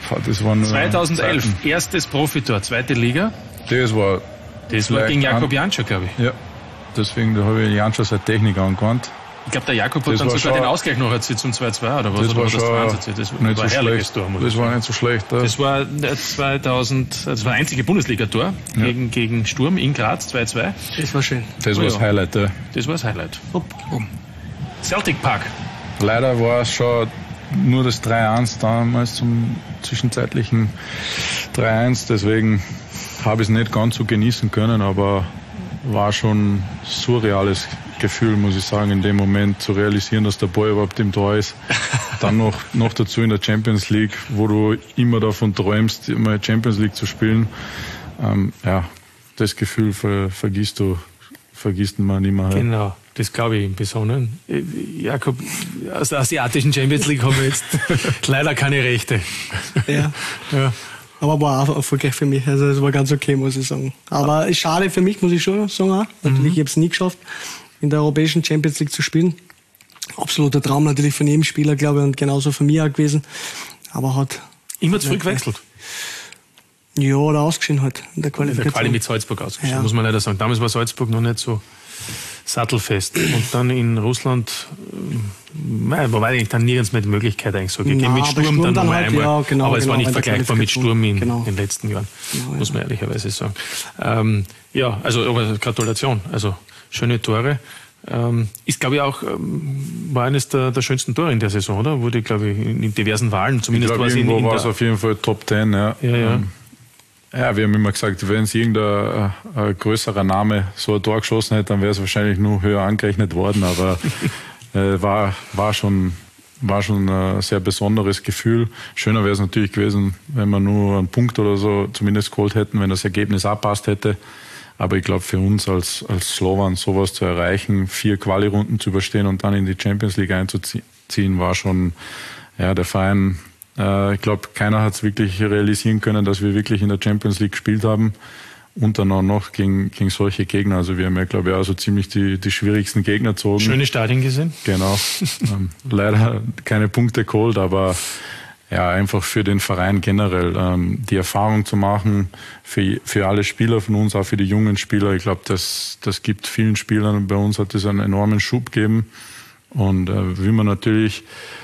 2011, erstes Profitor, 2. Liga. Das war gegen Jakob Janczak, glaube ich. Ja, deswegen habe ich Janczak als Techniker angewandt. Ich glaube, der Jakob hat dann sogar den Ausgleich noch erzielt zum 2-2 oder was? Das war schon das war ein herrliches Tor. Das war nicht so schlecht. Das war das war das einzige Bundesliga-Tor gegen Sturm in Graz, 2-2. Das war schön. Das war das Highlight, ja. Das war das Highlight. Celtic Park. Leider war es schon nur das 3-1 damals zum zwischenzeitlichen 3-1, deswegen habe ich es nicht ganz so genießen können, aber war schon ein surreales Gefühl, muss ich sagen, in dem Moment zu realisieren, dass der Ball überhaupt im Tor ist. Dann noch dazu in der Champions League, wo du immer davon träumst, immer Champions League zu spielen. Das Gefühl vergisst man nicht mehr. Genau. Das glaube ich im Besonderen. Jakob, aus der asiatischen Champions League haben wir jetzt leider keine Rechte. Ja. Aber war auch erfolgreich für mich. Also es war ganz okay, muss ich sagen. Aber ist schade für mich, muss ich schon sagen. Auch. Natürlich, ich habe es nie geschafft, in der europäischen Champions League zu spielen. Absoluter Traum natürlich von jedem Spieler, glaube ich, und genauso von mir auch gewesen. Aber hat... Immer zurück gewechselt? Ja, oder ausgeschieden halt in der Qualifikation. Der Quali mit Salzburg ausgeschieden, muss man leider sagen. Damals war Salzburg noch nicht so sattelfest. Und dann in Russland war eigentlich dann nirgends mehr die Möglichkeit eigentlich so gegeben. Mit Sturm dann nochmal einmal. Ja, genau, aber es war nicht vergleichbar mit Sturm in den letzten Jahren, muss man ehrlicherweise sagen. Aber Gratulation. Also schöne Tore. Ist, glaube ich, auch war eines der schönsten Tore in der Saison, oder? Wurde, glaube ich, in diversen Wahlen, zumindest war es irgendwo war es auf jeden Fall Top 10, ja. Ja, wir haben immer gesagt, wenn es irgendein größerer Name so ein Tor geschossen hätte, dann wäre es wahrscheinlich nur höher angerechnet worden, aber war schon ein sehr besonderes Gefühl. Schöner wäre es natürlich gewesen, wenn wir nur einen Punkt oder so zumindest geholt hätten, wenn das Ergebnis auch passt hätte. Aber ich glaube, für uns als Slowan sowas zu erreichen, 4 Quali-Runden zu überstehen und dann in die Champions League einzuziehen, war schon, der Verein, ich glaube, keiner hat es wirklich realisieren können, dass wir wirklich in der Champions League gespielt haben und dann auch noch gegen solche Gegner. Also wir haben ja, glaube ich, auch so ziemlich die schwierigsten Gegner gezogen. Schöne Stadien gesehen. Genau. Leider keine Punkte geholt, aber einfach für den Verein generell die Erfahrung zu machen, für alle Spieler von uns, auch für die jungen Spieler. Ich glaube, das gibt vielen Spielern, bei uns hat es einen enormen Schub gegeben. Und will man natürlich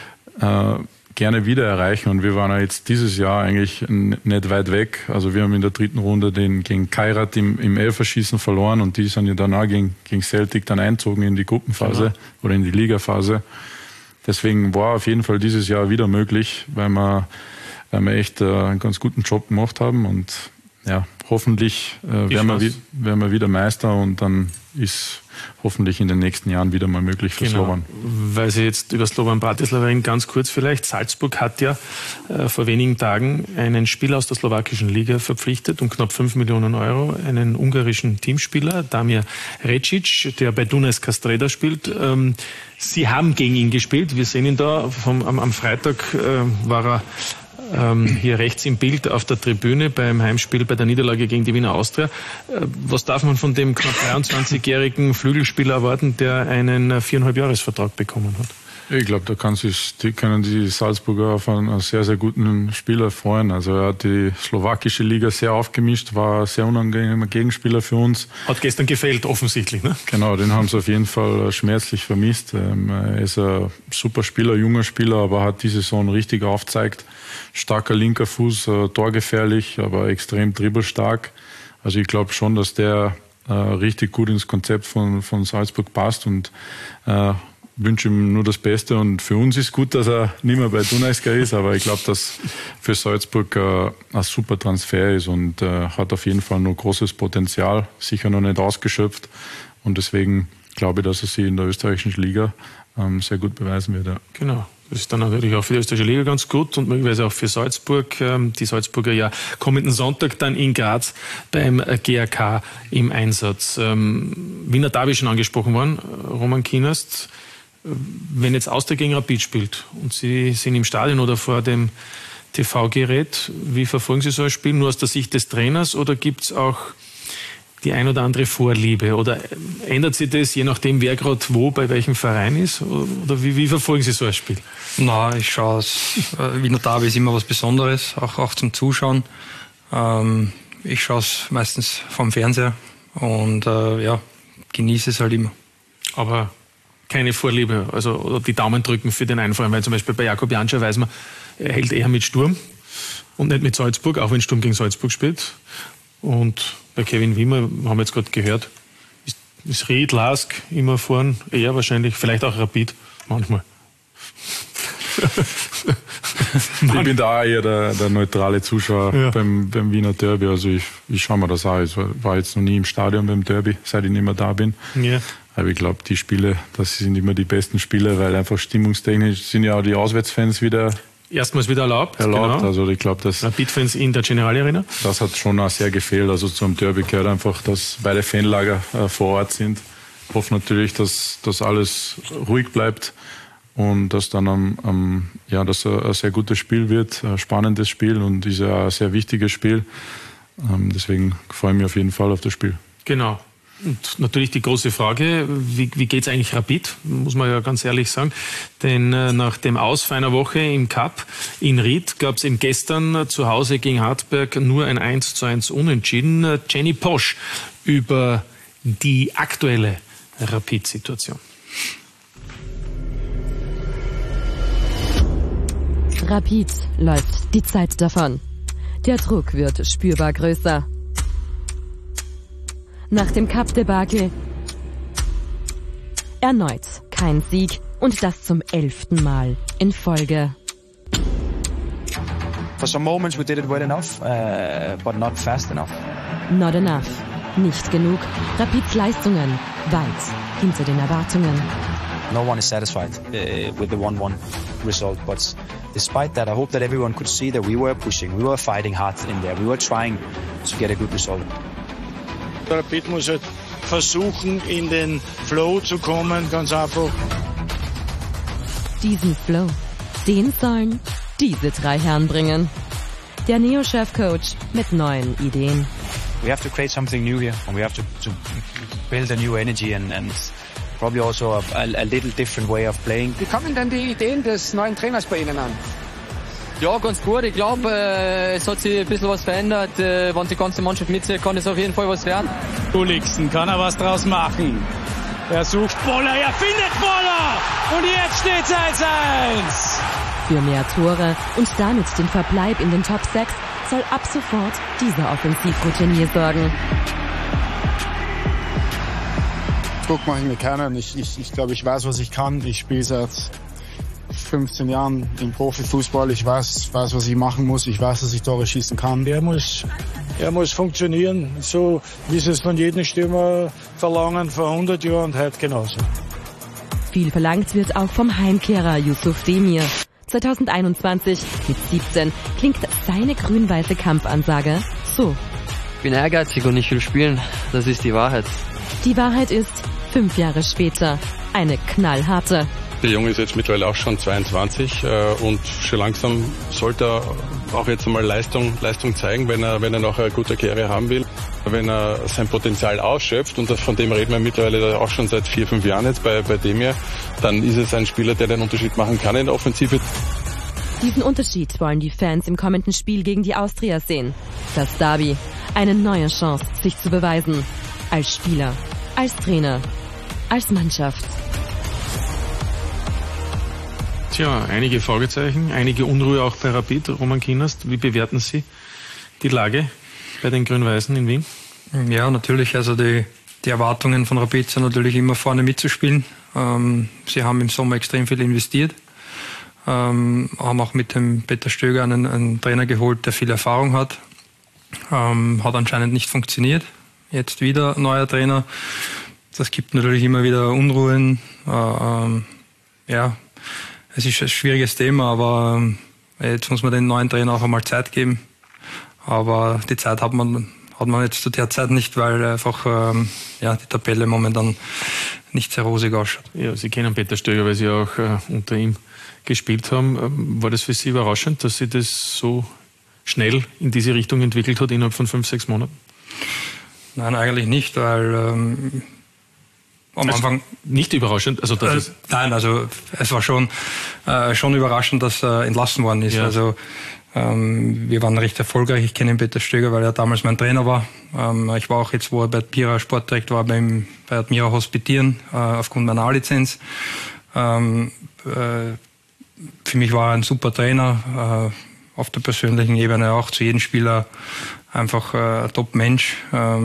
gerne wieder erreichen. Und wir waren ja jetzt dieses Jahr eigentlich nicht weit weg. Also wir haben in der 3. Runde gegen Kairat im Elferschießen verloren und die sind ja danach gegen Celtic dann einzogen in die Gruppenphase oder in die Ligaphase. Deswegen war auf jeden Fall dieses Jahr wieder möglich, weil wir echt einen ganz guten Job gemacht haben und ja, hoffentlich werden wir wieder Meister und dann ist hoffentlich in den nächsten Jahren wieder mal möglich für Slovan. Weil Sie jetzt über Slovan Bratislava reden, ganz kurz vielleicht. Salzburg hat ja vor wenigen Tagen einen Spieler aus der slowakischen Liga verpflichtet um knapp 5 Millionen Euro, einen ungarischen Teamspieler, Damir Recic, der bei Dunajs Castreda spielt. Sie haben gegen ihn gespielt. Wir sehen ihn da. Am Freitag war er hier rechts im Bild auf der Tribüne beim Heimspiel bei der Niederlage gegen die Wiener Austria. Was darf man von dem knapp 23-jährigen Flügelspieler erwarten, der einen 4,5-Jahres-Vertrag bekommen hat? Ich glaube, da können die Salzburger auf einen sehr, sehr guten Spieler freuen. Also er hat die slowakische Liga sehr aufgemischt, war ein sehr unangenehmer Gegenspieler für uns. Hat gestern gefehlt, offensichtlich, ne? Genau, den haben sie auf jeden Fall schmerzlich vermisst. Er ist ein super Spieler, junger Spieler, aber hat die Saison richtig aufgezeigt. Starker linker Fuß, torgefährlich, aber extrem dribbelstark. Also ich glaube schon, dass der richtig gut ins Konzept von Salzburg passt und wünsche ihm nur das Beste und für uns ist gut, dass er nicht mehr bei Dunajska ist, aber ich glaube, dass für Salzburg ein super Transfer ist und hat auf jeden Fall noch großes Potenzial, sicher noch nicht ausgeschöpft und deswegen glaube ich, dass er sich in der österreichischen Liga sehr gut beweisen wird. Ja. Genau. Das ist dann natürlich auch für die österreichische Liga ganz gut und möglicherweise auch für Salzburg. Die Salzburger ja kommenden Sonntag dann in Graz beim GAK im Einsatz. Wiener Derby schon angesprochen worden, Roman Kienast. Wenn jetzt Austria gegen Rapid spielt und Sie sind im Stadion oder vor dem TV-Gerät, wie verfolgen Sie so ein Spiel? Nur aus der Sicht des Trainers oder gibt es auch die ein oder andere Vorliebe? Oder ändert sich das, je nachdem, wer gerade wo, bei welchem Verein ist? Oder wie verfolgen Sie so ein Spiel? Na, ich schaue es. Wiener Derby ist immer was Besonderes, auch zum Zuschauen. Ich schaue es meistens vom Fernseher und genieße es halt immer. Aber keine Vorliebe, also oder die Daumen drücken für den einen Verein, weil zum Beispiel bei Jakob Janscher weiß man, er hält eher mit Sturm und nicht mit Salzburg, auch wenn Sturm gegen Salzburg spielt. Und bei Kevin Wimmer, haben wir jetzt gerade gehört, ist Ried, Lask immer vorn, eher wahrscheinlich, vielleicht auch Rapid, manchmal. Ich bin da auch eher der neutrale Zuschauer beim Wiener Derby, also ich schaue mir das an. Ich war jetzt noch nie im Stadion beim Derby, seit ich nicht mehr da bin. Ja. Aber ich glaube, die Spiele, das sind immer die besten Spiele, weil einfach stimmungstechnisch sind ja auch die Auswärtsfans wieder erstmals wieder erlaubt. Genau. Also ich glaube, dass Rapid-Fans in der General Arena. Das hat schon auch sehr gefehlt. Also zum Derby gehört einfach, dass beide Fanlager vor Ort sind. Ich hoffe natürlich, dass das alles ruhig bleibt und dass dann dass ein sehr gutes Spiel wird, ein spannendes Spiel und ist ja ein sehr wichtiges Spiel. Deswegen freue ich mich auf jeden Fall auf das Spiel. Genau. Und natürlich die große Frage, wie geht's eigentlich Rapid? Muss man ja ganz ehrlich sagen. Denn nach dem Aus einer Woche im Cup in Ried gab es eben gestern zu Hause gegen Hartberg nur ein 1:1 Unentschieden. Jenny Posch über die aktuelle Rapid-Situation. Rapid läuft die Zeit davon. Der Druck wird spürbar größer. Nach dem Cup-Debakel erneut kein Sieg und das zum 11. Mal in Folge. For some moments we did it well enough, but not fast enough. Not enough. Nicht genug. Rapids Leistungen weit hinter den Erwartungen. No one is satisfied with the 1-1 result, but despite that, I hope that everyone could see that we were pushing, we were fighting hard in there, we were trying to get a good result. Rapid muss halt versuchen, in den Flow zu kommen, ganz einfach. Diesen Flow, den sollen diese drei Herren bringen. Der Neo-Chef-Coach mit neuen Ideen. We have to create something new here, and we have to build a new energy and probably also a little different way of playing. Wie kommen denn die Ideen des neuen Trainers bei Ihnen an? Ja, ganz gut. Ich glaube, es hat sich ein bisschen was verändert. Wenn die ganze Mannschaft mitzieht, kann es auf jeden Fall was werden. Ulligsen, kann er was draus machen? Er sucht Boller, er findet Boller und jetzt steht's 1:1. Für mehr Tore und damit den Verbleib in den Top 6 soll ab sofort dieser Offensivroutinier sorgen. Druck mache ich mir keinen. Ich glaube, ich weiß, was ich kann. Ich spiele seit 15 Jahren im Profifußball. Ich weiß, was ich machen muss. Ich weiß, dass ich Tore schießen kann. Er muss funktionieren, so wie sie es von jedem Stürmer verlangen, vor 100 Jahren und heute genauso. Viel verlangt wird auch vom Heimkehrer Yusuf Demir. 2021 mit 17 klingt seine grün-weiße Kampfansage so. Ich bin ehrgeizig und ich will spielen. Das ist die Wahrheit. Die Wahrheit ist, 5 Jahre später, eine knallharte. Der Junge ist jetzt mittlerweile auch schon 22 und schon langsam sollte er auch jetzt einmal Leistung zeigen, wenn er noch eine gute Karriere haben will. Wenn er sein Potenzial ausschöpft, und von dem reden wir mittlerweile auch schon seit 4-5 Jahren jetzt bei dem hier, dann ist es ein Spieler, der den Unterschied machen kann in der Offensive. Diesen Unterschied wollen die Fans im kommenden Spiel gegen die Austria sehen. Das Derby, eine neue Chance, sich zu beweisen. Als Spieler, als Trainer, als Mannschaft. Tja, einige Fragezeichen, einige Unruhe auch bei Rapid. Roman Kienast, wie bewerten Sie die Lage bei den Grün-Weißen in Wien? Ja, natürlich. Also die Erwartungen von Rapid sind natürlich immer vorne mitzuspielen. Sie haben im Sommer extrem viel investiert. Haben auch mit dem Peter Stöger einen Trainer geholt, der viel Erfahrung hat. Hat anscheinend nicht funktioniert. Jetzt wieder neuer Trainer. Das gibt natürlich immer wieder Unruhen. Ja, es ist ein schwieriges Thema, aber jetzt muss man den neuen Trainer auch einmal Zeit geben. Aber die Zeit hat man jetzt zu der Zeit nicht, weil einfach die Tabelle momentan nicht sehr rosig ausschaut. Ja, Sie kennen Peter Stöger, weil Sie auch unter ihm gespielt haben. War das für Sie überraschend, dass sich das so schnell in diese Richtung entwickelt hat, innerhalb von 5-6 Monaten? Nein, eigentlich nicht, weil am Anfang nicht überraschend. Also nein, also es war schon überraschend, dass er entlassen worden ist. Ja. Also wir waren recht erfolgreich. Ich kenne Peter Stöger, weil er damals mein Trainer war. Ich war auch jetzt, wo er bei Admira Sportdirektor war, bei Admira hospitieren, aufgrund meiner A-Lizenz. Für mich war er ein super Trainer, auf der persönlichen Ebene auch, zu jedem Spieler einfach ein Top-Mensch.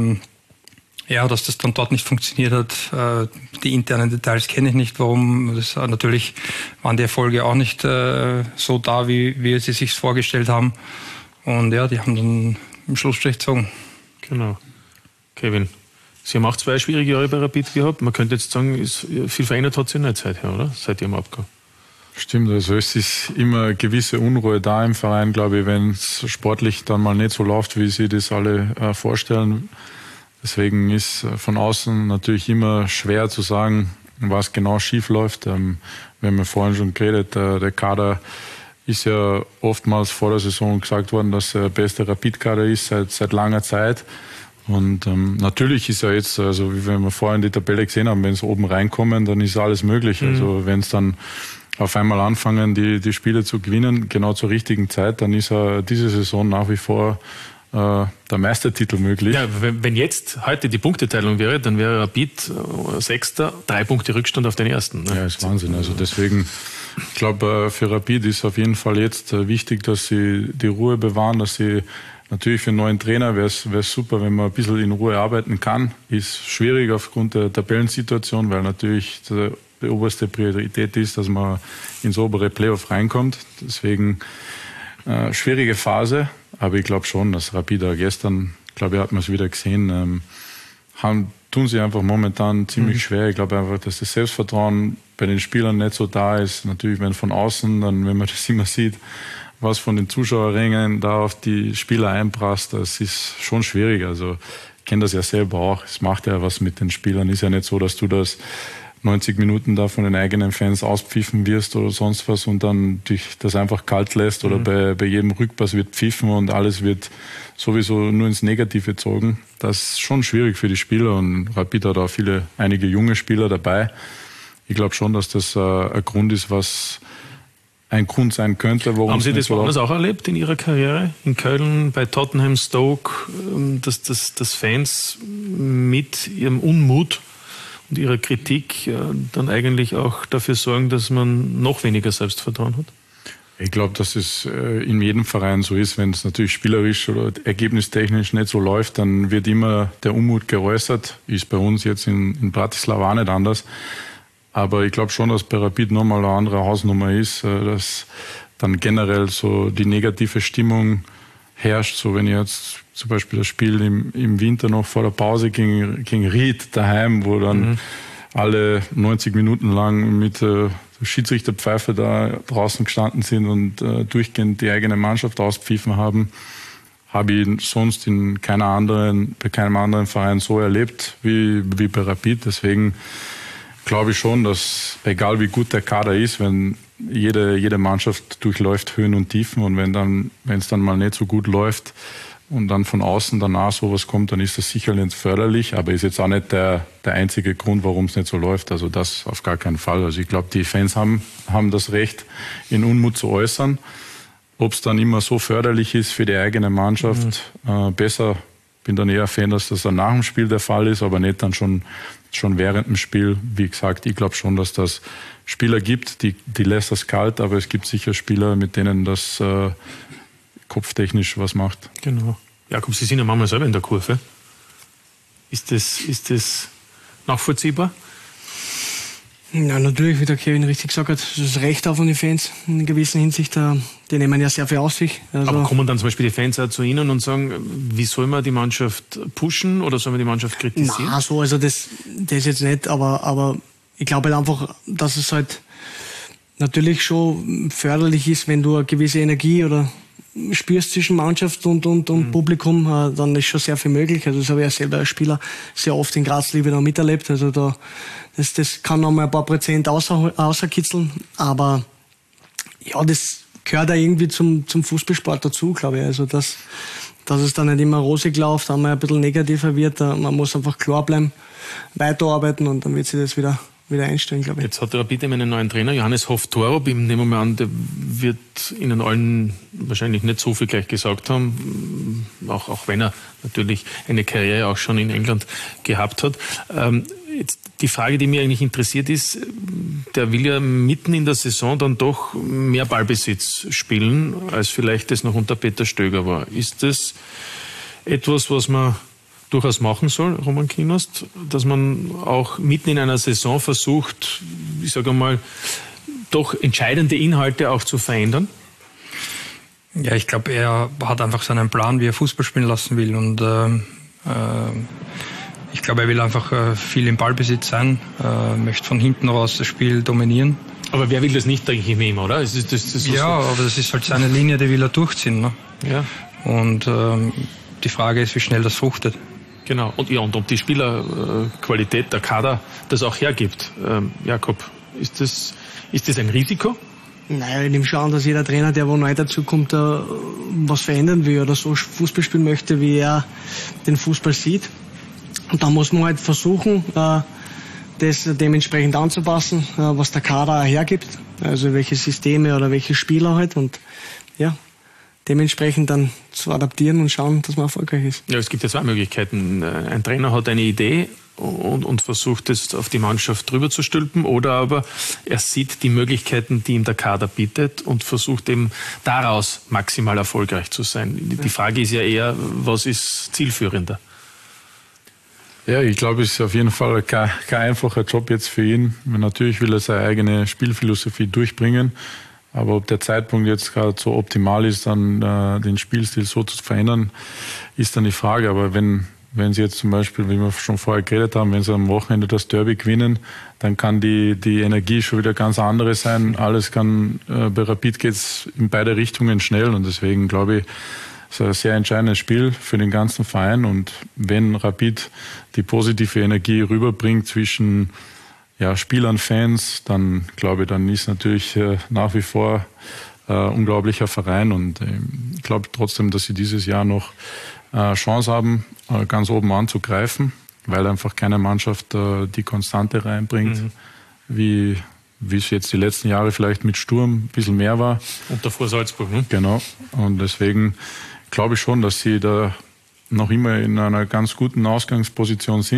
Ja, dass das dann dort nicht funktioniert hat, die internen Details kenne ich nicht, warum. Natürlich waren die Erfolge auch nicht so da, wie wir sie sich vorgestellt haben. Und ja, die haben dann im Schlussstrich gezogen. Genau. Kevin, Sie haben auch 2 schwierige Jahre bei Rapid gehabt. Man könnte jetzt sagen, viel verändert hat sich nicht seither, oder? Seit Ihrem Abgang. Stimmt, also es ist immer eine gewisse Unruhe da im Verein, glaube ich, wenn es sportlich dann mal nicht so läuft, wie Sie das alle vorstellen. Deswegen ist von außen natürlich immer schwer zu sagen, was genau schief läuft. Wir haben ja vorhin schon geredet, der Kader ist ja oftmals vor der Saison gesagt worden, dass der beste Rapid-Kader ist seit langer Zeit. Und natürlich ist ja jetzt, also wie wir vorhin die Tabelle gesehen haben, wenn es oben reinkommen, dann ist alles möglich. Also wenn es dann auf einmal anfangen, die Spiele zu gewinnen, genau zur richtigen Zeit, dann ist diese Saison nach wie vor der Meistertitel möglich. Ja, wenn jetzt heute die Punkteteilung wäre, dann wäre Rapid 6., 3 Punkte Rückstand auf den ersten. Ne? Ja, ist Wahnsinn. Also deswegen, ich glaube, für Rapid ist auf jeden Fall jetzt wichtig, dass sie die Ruhe bewahren, dass sie natürlich für einen neuen Trainer wäre es super, wenn man ein bisschen in Ruhe arbeiten kann. Ist schwierig aufgrund der Tabellensituation, weil natürlich die oberste Priorität ist, dass man ins obere Playoff reinkommt. Deswegen schwierige Phase. Aber ich glaube schon, dass Rapid gestern, glaube ich, hat man es wieder gesehen, tun sie einfach momentan ziemlich schwer. Ich glaube einfach, dass das Selbstvertrauen bei den Spielern nicht so da ist. Natürlich, wenn von außen, dann, wenn man das immer sieht, was von den Zuschauerrängen da auf die Spieler einprasst, das ist schon schwierig. Also ich kenne das ja selber auch. Es macht ja was mit den Spielern. Ist ja nicht so, dass du das 90 Minuten da von den eigenen Fans auspfiffen wirst oder sonst was und dann dich das einfach kalt lässt oder bei jedem Rückpass wird pfiffen und alles wird sowieso nur ins Negative gezogen. Das ist schon schwierig für die Spieler und Rapid hat auch einige junge Spieler dabei. Ich glaube schon, dass das ein Grund ist, was ein Grund sein könnte, warum haben Sie das woanders auch erlebt in Ihrer Karriere? In Köln, bei Tottenham, Stoke, dass Fans mit ihrem Unmut und ihrer Kritik dann eigentlich auch dafür sorgen, dass man noch weniger Selbstvertrauen hat? Ich glaube, dass es in jedem Verein so ist. Wenn es natürlich spielerisch oder ergebnistechnisch nicht so läuft, dann wird immer der Unmut geäußert. Ist bei uns jetzt in Bratislava auch nicht anders. Aber ich glaube schon, dass bei Rapid nochmal eine andere Hausnummer ist, dass dann generell so die negative Stimmung herrscht. So wenn ich jetzt zum Beispiel das Spiel im Winter noch vor der Pause gegen Ried daheim, wo dann alle 90 Minuten lang mit Schiedsrichterpfeife da draußen gestanden sind und durchgehend die eigene Mannschaft auspfiffen haben, habe ich sonst bei keinem anderen Verein so erlebt wie bei Rapid. Deswegen glaube ich schon, dass egal wie gut der Kader ist, wenn jede Mannschaft durchläuft Höhen und Tiefen, und wenn es dann mal nicht so gut läuft und dann von außen danach sowas kommt, dann ist das sicherlich förderlich, aber ist jetzt auch nicht der einzige Grund, warum es nicht so läuft. Also das auf gar keinen Fall. Also ich glaube, die Fans haben das Recht, ihren Unmut zu äußern. Ob es dann immer so förderlich ist für die eigene Mannschaft, besser. Bin dann eher Fan, dass das dann nach dem Spiel der Fall ist, aber nicht dann schon während dem Spiel. Wie gesagt, ich glaube schon, dass das Spieler gibt, die lässt das kalt, aber es gibt sicher Spieler, mit denen das kopftechnisch was macht. Genau. Jakob, Sie sind ja manchmal selber in der Kurve. Ist das nachvollziehbar? Ja, natürlich, wie der Kevin richtig gesagt hat, das Recht auf von den Fans in gewisser Hinsicht, die nehmen ja sehr viel auf sich. Also aber kommen dann zum Beispiel die Fans auch zu Ihnen und sagen, wie soll man die Mannschaft pushen oder soll man die Mannschaft kritisieren? Na, so, also das jetzt nicht, aber ich glaube halt einfach, dass es halt natürlich schon förderlich ist, wenn du eine gewisse Energie oder spürst zwischen Mannschaft und Publikum, dann ist schon sehr viel möglich. Also das habe ich ja selber als Spieler sehr oft in Graz Liebe noch miterlebt. Also das kann noch mal ein paar Prozent außerkitzeln. Aber ja, das gehört auch irgendwie zum Fußballsport dazu, glaube ich. Also dass es dann nicht immer rosig läuft, dann mal ein bisschen negativer wird. Man muss einfach klar bleiben, weiterarbeiten und dann wird sich das wieder einstellen, glaube ich. Jetzt hat Rapid einen neuen Trainer, Johannes Hoff-Torup. Ich nehme mal an, der wird Ihnen allen wahrscheinlich nicht so viel gleich gesagt haben, auch wenn er natürlich eine Karriere auch schon in England gehabt hat. Jetzt die Frage, die mich eigentlich interessiert ist, der will ja mitten in der Saison dann doch mehr Ballbesitz spielen, als vielleicht das noch unter Peter Stöger war. Ist das etwas, was man durchaus machen soll, Roman Knost, dass man auch mitten in einer Saison versucht, ich sage mal, doch entscheidende Inhalte auch zu verändern? Ja, ich glaube, er hat einfach seinen Plan, wie er Fußball spielen lassen will, und ich glaube, er will einfach viel im Ballbesitz sein, möchte von hinten raus das Spiel dominieren. Aber wer will das nicht, denke ich, nehmen, oder? Das ja, aber das ist halt seine Linie, die will er durchziehen. Ne? Ja. Und die Frage ist, wie schnell das fruchtet. Genau, und ob die Spielerqualität, der Kader das auch hergibt. Jakob, ist das ein Risiko? Naja, ich nehme schon an, dass jeder Trainer, der wo neu dazukommt, was verändern will oder so Fußball spielen möchte, wie er den Fußball sieht. Und da muss man halt versuchen, das dementsprechend anzupassen, was der Kader hergibt. Also welche Systeme oder welche Spieler halt, und ja, dementsprechend dann zu adaptieren und schauen, dass man erfolgreich ist. Ja, es gibt ja zwei Möglichkeiten. Ein Trainer hat eine Idee und versucht es auf die Mannschaft drüber zu stülpen, oder aber er sieht die Möglichkeiten, die ihm der Kader bietet, und versucht eben daraus maximal erfolgreich zu sein. Die Frage ist ja eher, was ist zielführender? Ja, ich glaube, es ist auf jeden Fall kein einfacher Job jetzt für ihn. Natürlich will er seine eigene Spielphilosophie durchbringen. Aber ob der Zeitpunkt jetzt gerade so optimal ist, dann den Spielstil so zu verändern, ist dann die Frage. Aber wenn sie jetzt zum Beispiel, wie wir schon vorher geredet haben, wenn sie am Wochenende das Derby gewinnen, dann kann die Energie schon wieder ganz andere sein. Alles kann, bei Rapid geht's in beide Richtungen schnell, und deswegen glaube ich, es ist ein sehr entscheidendes Spiel für den ganzen Verein. Und wenn Rapid die positive Energie rüberbringt zwischen Spielern, Fans, dann glaube ich, dann ist natürlich nach wie vor unglaublicher Verein, und ich glaube trotzdem, dass sie dieses Jahr noch Chance haben, ganz oben anzugreifen, weil einfach keine Mannschaft die Konstante reinbringt, wie es jetzt die letzten Jahre vielleicht mit Sturm ein bisschen mehr war. Und davor Salzburg, ne? Genau, und deswegen glaube ich schon, dass sie da noch immer in einer ganz guten Ausgangsposition sind.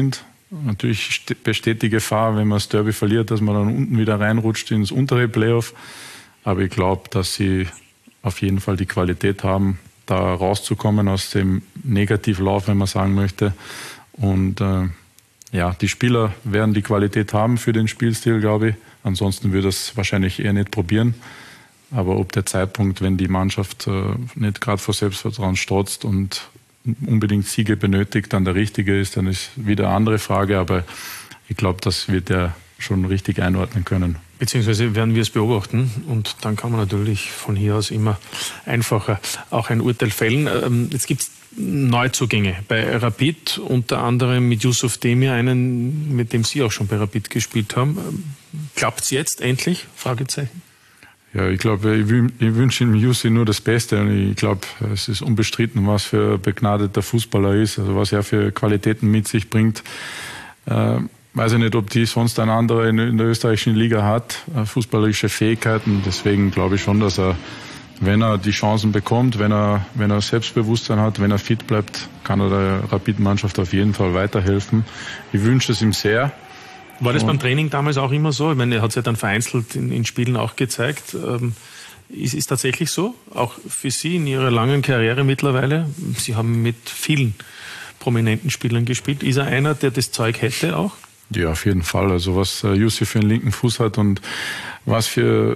Natürlich besteht die Gefahr, wenn man das Derby verliert, dass man dann unten wieder reinrutscht ins untere Playoff. Aber ich glaube, dass sie auf jeden Fall die Qualität haben, da rauszukommen aus dem Negativlauf, wenn man sagen möchte. Und die Spieler werden die Qualität haben für den Spielstil, glaube ich. Ansonsten würde es wahrscheinlich eher nicht probieren. Aber ob der Zeitpunkt, wenn die Mannschaft nicht gerade vor Selbstvertrauen strotzt und unbedingt Siege benötigt, dann der richtige ist, dann ist wieder eine andere Frage. Aber ich glaube, das wird er schon richtig einordnen können. Beziehungsweise werden wir es beobachten und dann kann man natürlich von hier aus immer einfacher auch ein Urteil fällen. Jetzt gibt es Neuzugänge bei Rapid, unter anderem mit Yusuf Demir, einen, mit dem Sie auch schon bei Rapid gespielt haben. Klappt es jetzt endlich? Fragezeichen. Ja, ich glaube, ich wünsche ihm Jussi nur das Beste und ich glaube, es ist unbestritten, was für ein begnadeter Fußballer ist, also was er für Qualitäten mit sich bringt. Weiß ich nicht, ob die sonst ein anderer in der österreichischen Liga hat, fußballerische Fähigkeiten. Deswegen glaube ich schon, dass er, wenn er die Chancen bekommt, wenn er Selbstbewusstsein hat, wenn er fit bleibt, kann er der Rapid-Mannschaft auf jeden Fall weiterhelfen. Ich wünsche es ihm sehr. War das beim Training damals auch immer so? Ich meine, er hat es ja dann vereinzelt in Spielen auch gezeigt. Ist tatsächlich so? Auch für Sie in Ihrer langen Karriere mittlerweile? Sie haben mit vielen prominenten Spielern gespielt. Ist er einer, der das Zeug hätte auch? Ja, auf jeden Fall. Also was Jussi für einen linken Fuß hat und was er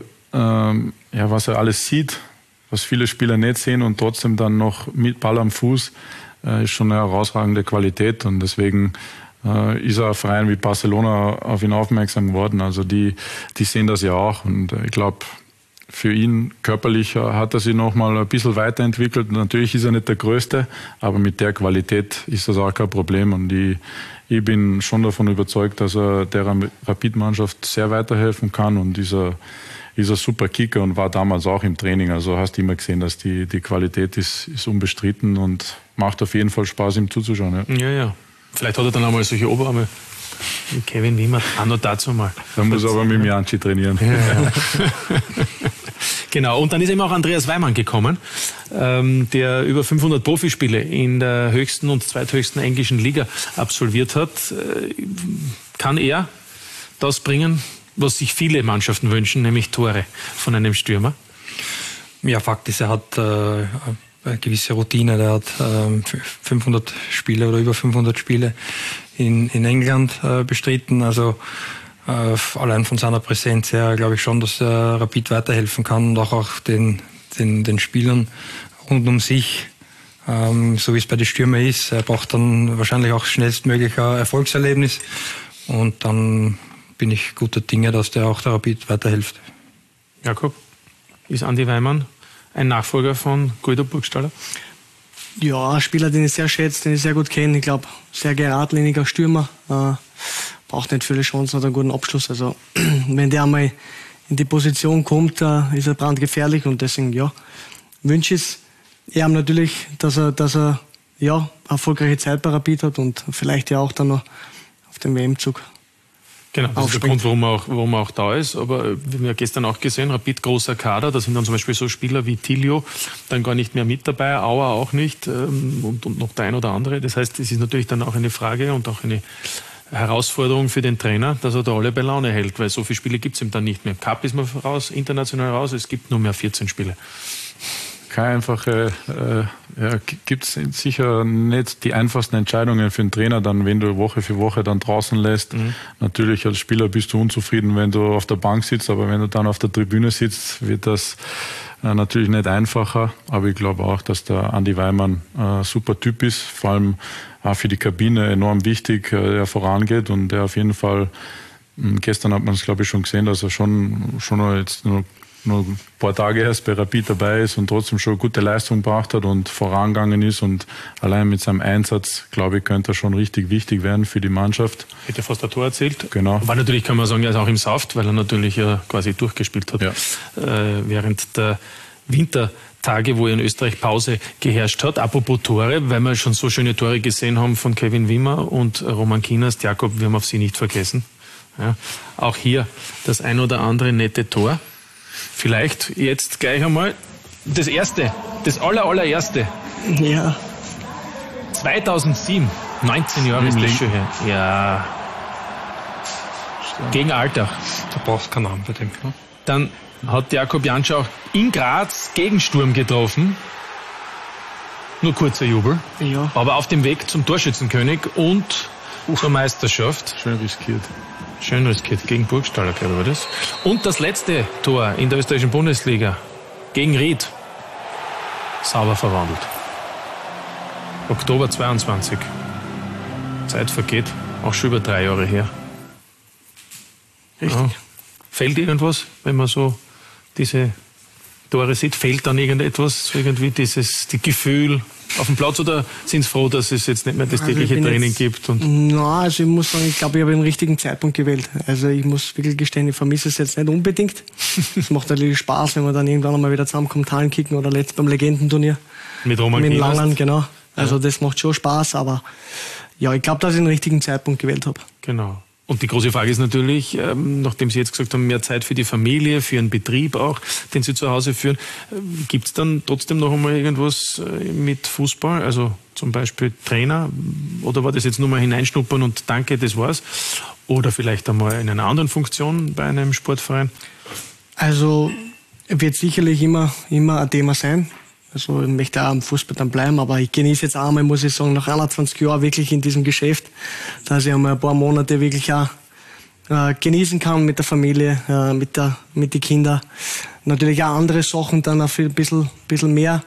alles sieht, was viele Spieler nicht sehen und trotzdem dann noch mit Ball am Fuß, ist schon eine herausragende Qualität und deswegen ist ein Verein wie Barcelona auf ihn aufmerksam geworden. Also die sehen das ja auch und ich glaube, für ihn körperlich hat er sich noch mal ein bisschen weiterentwickelt. Natürlich ist er nicht der Größte, aber mit der Qualität ist das auch kein Problem und ich bin schon davon überzeugt, dass er der Rapid-Mannschaft sehr weiterhelfen kann und ist ein super Kicker und war damals auch im Training. Also hast du immer gesehen, dass die Qualität ist unbestritten und macht auf jeden Fall Spaß, ihm zuzuschauen. Ja. Vielleicht hat er dann einmal solche Oberarme wie Kevin Wimmer. Auch noch dazu mal. Dann muss er aber mit Janci trainieren. Ja. Genau, und dann ist eben auch Andreas Weimann gekommen, der über 500 Profispiele in der höchsten und zweithöchsten englischen Liga absolviert hat. Kann er das bringen, was sich viele Mannschaften wünschen, nämlich Tore von einem Stürmer? Ja, Fakt ist, er hat eine gewisse Routine. Der hat 500 Spiele oder über 500 Spiele in England bestritten. Also allein von seiner Präsenz her glaube ich schon, dass Rapid weiterhelfen kann und auch den Spielern rund um sich, so wie es bei den Stürmern ist. Er braucht dann wahrscheinlich auch schnellstmöglich ein Erfolgserlebnis und dann bin ich guter Dinge, dass der Rapid weiterhilft. Jakob, ist Andi Weimann ein Nachfolger von Guido Burgstaller? Ja, ein Spieler, den ich sehr schätze, den ich sehr gut kenne. Ich glaube, sehr geradliniger Stürmer. Braucht nicht viele Chancen, hat einen guten Abschluss. Also, wenn der einmal in die Position kommt, ist er brandgefährlich. Und deswegen, ja, wünsche ich ihm natürlich, dass er erfolgreiche Zeit bei Rapid hat und vielleicht ja auch dann noch auf dem WM-Zug. Genau, das ist der Grund, warum er auch da ist. Aber wir haben ja gestern auch gesehen, Rapid großer Kader, da sind dann zum Beispiel so Spieler wie Tilio dann gar nicht mehr mit dabei, Auer auch nicht und noch der ein oder andere. Das heißt, es ist natürlich dann auch eine Frage und auch eine Herausforderung für den Trainer, dass er da alle bei Laune hält, weil so viele Spiele gibt es ihm dann nicht mehr. Cup ist man raus, international raus, es gibt nur mehr 14 Spiele. Keine einfache, gibt es sicher nicht die einfachsten Entscheidungen für einen Trainer, dann, wenn du Woche für Woche dann draußen lässt. Natürlich als Spieler bist du unzufrieden, wenn du auf der Bank sitzt, aber wenn du dann auf der Tribüne sitzt, wird das natürlich nicht einfacher. Aber ich glaube auch, dass der Andi Weimann ein super Typ ist, vor allem auch für die Kabine enorm wichtig, der vorangeht und der auf jeden Fall, gestern hat man es glaube ich schon gesehen, dass er schon jetzt nur ein paar Tage erst bei Rapid dabei ist und trotzdem schon eine gute Leistung gebracht hat und vorangegangen ist und allein mit seinem Einsatz, glaube ich, könnte er schon richtig wichtig werden für die Mannschaft. Hätte fast ein Tor erzielt. Genau. Aber natürlich kann man sagen, er ist auch im Saft, weil er natürlich ja quasi durchgespielt hat, während der Wintertage, wo in Österreich Pause geherrscht hat. Apropos Tore, weil wir schon so schöne Tore gesehen haben von Kevin Wimmer und Roman Kienast. Jakob, wir haben auf Sie nicht vergessen. Ja, auch hier das ein oder andere nette Tor. Vielleicht jetzt gleich einmal das erste, das allererste. Ja. 2007, 19 Jahre ist das schon her. Ja. Gegen Altach. Da brauchst du keinen Namen bei dem. Dann hat Jakub Janscher auch in Graz gegen Sturm getroffen. Nur kurzer Jubel. Ja. Aber auf dem Weg zum Torschützenkönig und zur Meisterschaft. Schön riskiert. Schön riskiert. Gegen Burgstaller, glaube ich, war das. Und das letzte Tor in der österreichischen Bundesliga gegen Ried. Sauber verwandelt. Oktober 22. Zeit vergeht. Auch schon über 3 Jahre her. Richtig. Ja. Fällt irgendwas, wenn man so diese Tore sieht? Fehlt dann irgendetwas, irgendwie die Gefühl auf dem Platz, oder sind Sie froh, dass es jetzt nicht mehr das tägliche Training gibt? Also ich muss sagen, ich glaube, ich habe den richtigen Zeitpunkt gewählt. Also ich muss wirklich gestehen, ich vermisse es jetzt nicht unbedingt. Es macht natürlich Spaß, wenn man dann irgendwann mal wieder zusammenkommt, Hallen kicken oder beim Legendenturnier. Mit Roman Mit Kienast. Langen, genau. Also das macht schon Spaß, aber ja, ich glaube, dass ich den richtigen Zeitpunkt gewählt habe. Genau. Und die große Frage ist natürlich, nachdem Sie jetzt gesagt haben, mehr Zeit für die Familie, für einen Betrieb auch, den Sie zu Hause führen, gibt es dann trotzdem noch einmal irgendwas mit Fußball? Also zum Beispiel Trainer? Oder war das jetzt nur mal hineinschnuppern und danke, das war's? Oder vielleicht einmal in einer anderen Funktion bei einem Sportverein? Also wird sicherlich immer ein Thema sein. Also ich möchte auch am Fußball dann bleiben, aber ich genieße jetzt auch einmal, muss ich sagen, nach 21 Jahren wirklich in diesem Geschäft, dass ich einmal ein paar Monate wirklich auch genießen kann mit der Familie, mit den Kindern. Natürlich auch andere Sachen dann auch ein bisschen mehr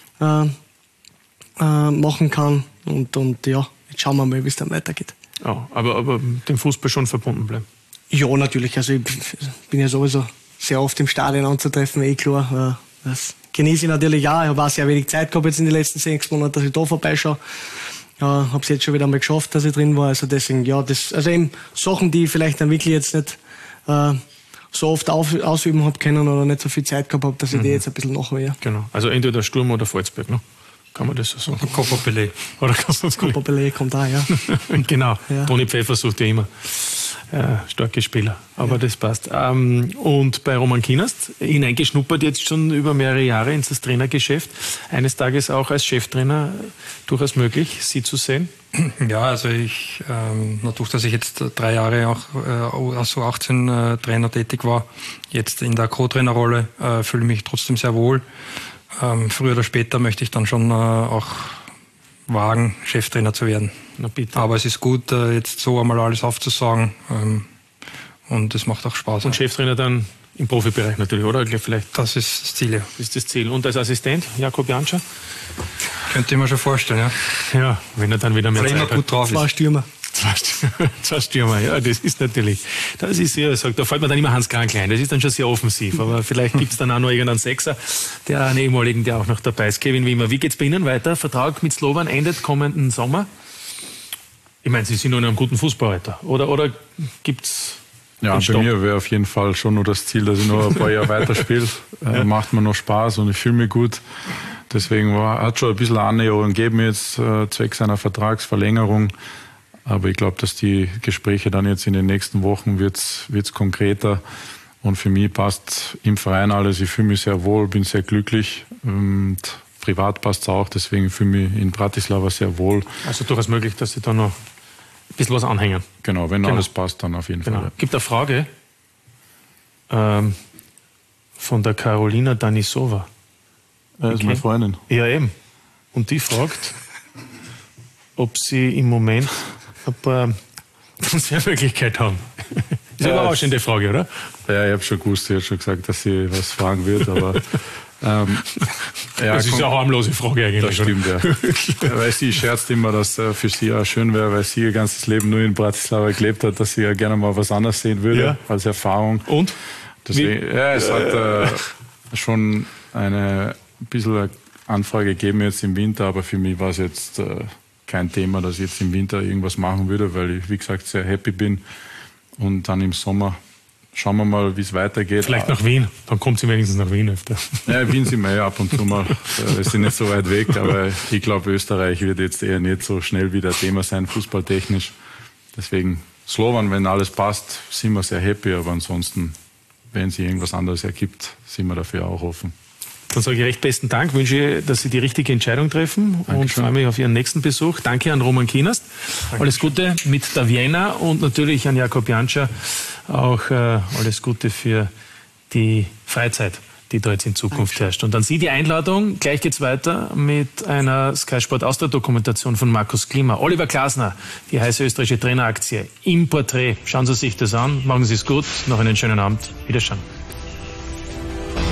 machen kann. Und ja, jetzt schauen wir mal, wie es dann weitergeht. Ja, aber dem Fußball schon verbunden bleiben? Ja, natürlich. Also ich bin ja sowieso sehr oft im Stadion anzutreffen, klar. Das genieße ich natürlich auch. Ich habe auch sehr wenig Zeit gehabt jetzt in den letzten 6 Monaten, dass ich da vorbeischaue. Habe es jetzt schon wieder mal geschafft, dass ich drin war. Also deswegen, ja, also eben Sachen, die ich vielleicht dann wirklich jetzt nicht so oft ausüben habe können oder nicht so viel Zeit gehabt habe, dass ich die jetzt ein bisschen nachwehe. Genau. Also entweder Sturm oder Volzberg, ne? Kann man das so sagen? Oder Copperbelay. Oder Copperbelay kommt auch, ja. Genau. Ja. Toni Pfeffer sucht ja immer starke Spieler. Aber das passt. Und bei Roman Kienast, hineingeschnuppert jetzt schon über mehrere Jahre ins Trainergeschäft. Eines Tages auch als Cheftrainer durchaus möglich, Sie zu sehen? Ja, also dadurch, dass ich jetzt 3 Jahre auch als U18 Trainer tätig war, jetzt in der Co-Trainerrolle, fühle ich mich trotzdem sehr wohl. Früher oder später möchte ich dann schon auch wagen, Cheftrainer zu werden. Na bitte. Aber es ist gut, jetzt so einmal alles aufzusagen, und es macht auch Spaß. Und Cheftrainer dann im Profibereich natürlich, oder? Vielleicht. Das ist das Ziel, ja. Das ist das Ziel. Und als Assistent, Jakub Janscher? Könnte ich mir schon vorstellen, ja. Ja, wenn er dann wieder mehr Zeit hat. Gut drauf ist. 2 Stürmer. 2 Stürmer, ja, das ist natürlich, das ist ja, da fällt mir dann immer Hans Krank ein, das ist dann schon sehr offensiv, aber vielleicht gibt es dann auch noch irgendeinen Sechser, einen ehemaligen, der auch noch dabei ist. Kevin Wimmer, wie geht's bei Ihnen weiter? Vertrag mit Slovan endet kommenden Sommer. Ich meine, Sie sind noch in einem guten Fußballalter, oder gibt's? Ja, bei mir wäre auf jeden Fall schon nur das Ziel, dass ich noch ein paar Jahre weiterspiele. Macht mir noch Spaß und ich fühle mich gut. Deswegen hat schon ein bisschen Annäherung gegeben jetzt zwecks einer Vertragsverlängerung. Aber ich glaube, dass die Gespräche dann jetzt in den nächsten Wochen wird's konkreter. Und für mich passt im Verein alles. Ich fühle mich sehr wohl, bin sehr glücklich. Und privat passt es auch. Deswegen fühle ich mich in Bratislava sehr wohl. Also durchaus möglich, dass Sie da noch ein bisschen was anhängen. Genau, wenn alles passt, dann auf jeden Fall. Ja. Gibt eine Frage von der Karolina Danisova. Das ist meine Freundin. Ja, eben. Und die fragt, ob Sie im Moment ein paar Transfermöglichkeiten haben. Das ist eine überraschende Frage, oder? Ja, ich habe schon gewusst, ich habe schon gesagt, dass sie was fragen wird, aber ja, das ist eine harmlose Frage eigentlich. Das stimmt, ja. Weil sie scherzt immer, dass für sie auch schön wäre, weil sie ihr ganzes Leben nur in Bratislava gelebt hat, dass sie ja gerne mal was anderes sehen würde, als Erfahrung. Und? Deswegen, ja, es hat schon ein bisschen Anfrage gegeben jetzt im Winter, aber für mich war es jetzt kein Thema, dass ich jetzt im Winter irgendwas machen würde, weil ich, wie gesagt, sehr happy bin. Und dann im Sommer schauen wir mal, wie es weitergeht. Vielleicht nach Wien, dann kommt sie wenigstens nach Wien öfter. Ja, Wien sind wir ja ab und zu mal. Wir sind nicht so weit weg, aber ich glaube, Österreich wird jetzt eher nicht so schnell wieder Thema sein, fußballtechnisch. Deswegen Slovan, wenn alles passt, sind wir sehr happy, aber ansonsten, wenn sich irgendwas anderes ergibt, sind wir dafür auch offen. Dann sage ich recht besten Dank, wünsche, dass Sie die richtige Entscheidung treffen und freue mich auf Ihren nächsten Besuch. Danke an Roman Kienast. Alles Gute mit der Vienna und natürlich an Jakob Janscher auch alles Gute für die Freizeit, die da jetzt in Zukunft herrscht. Und an Sie die Einladung, gleich geht's weiter mit einer Sky Sport Austria-Dokumentation von Markus Klima. Oliver Glasner, die heiße österreichische Traineraktie im Porträt. Schauen Sie sich das an, machen Sie es gut, noch einen schönen Abend. Wiederschauen.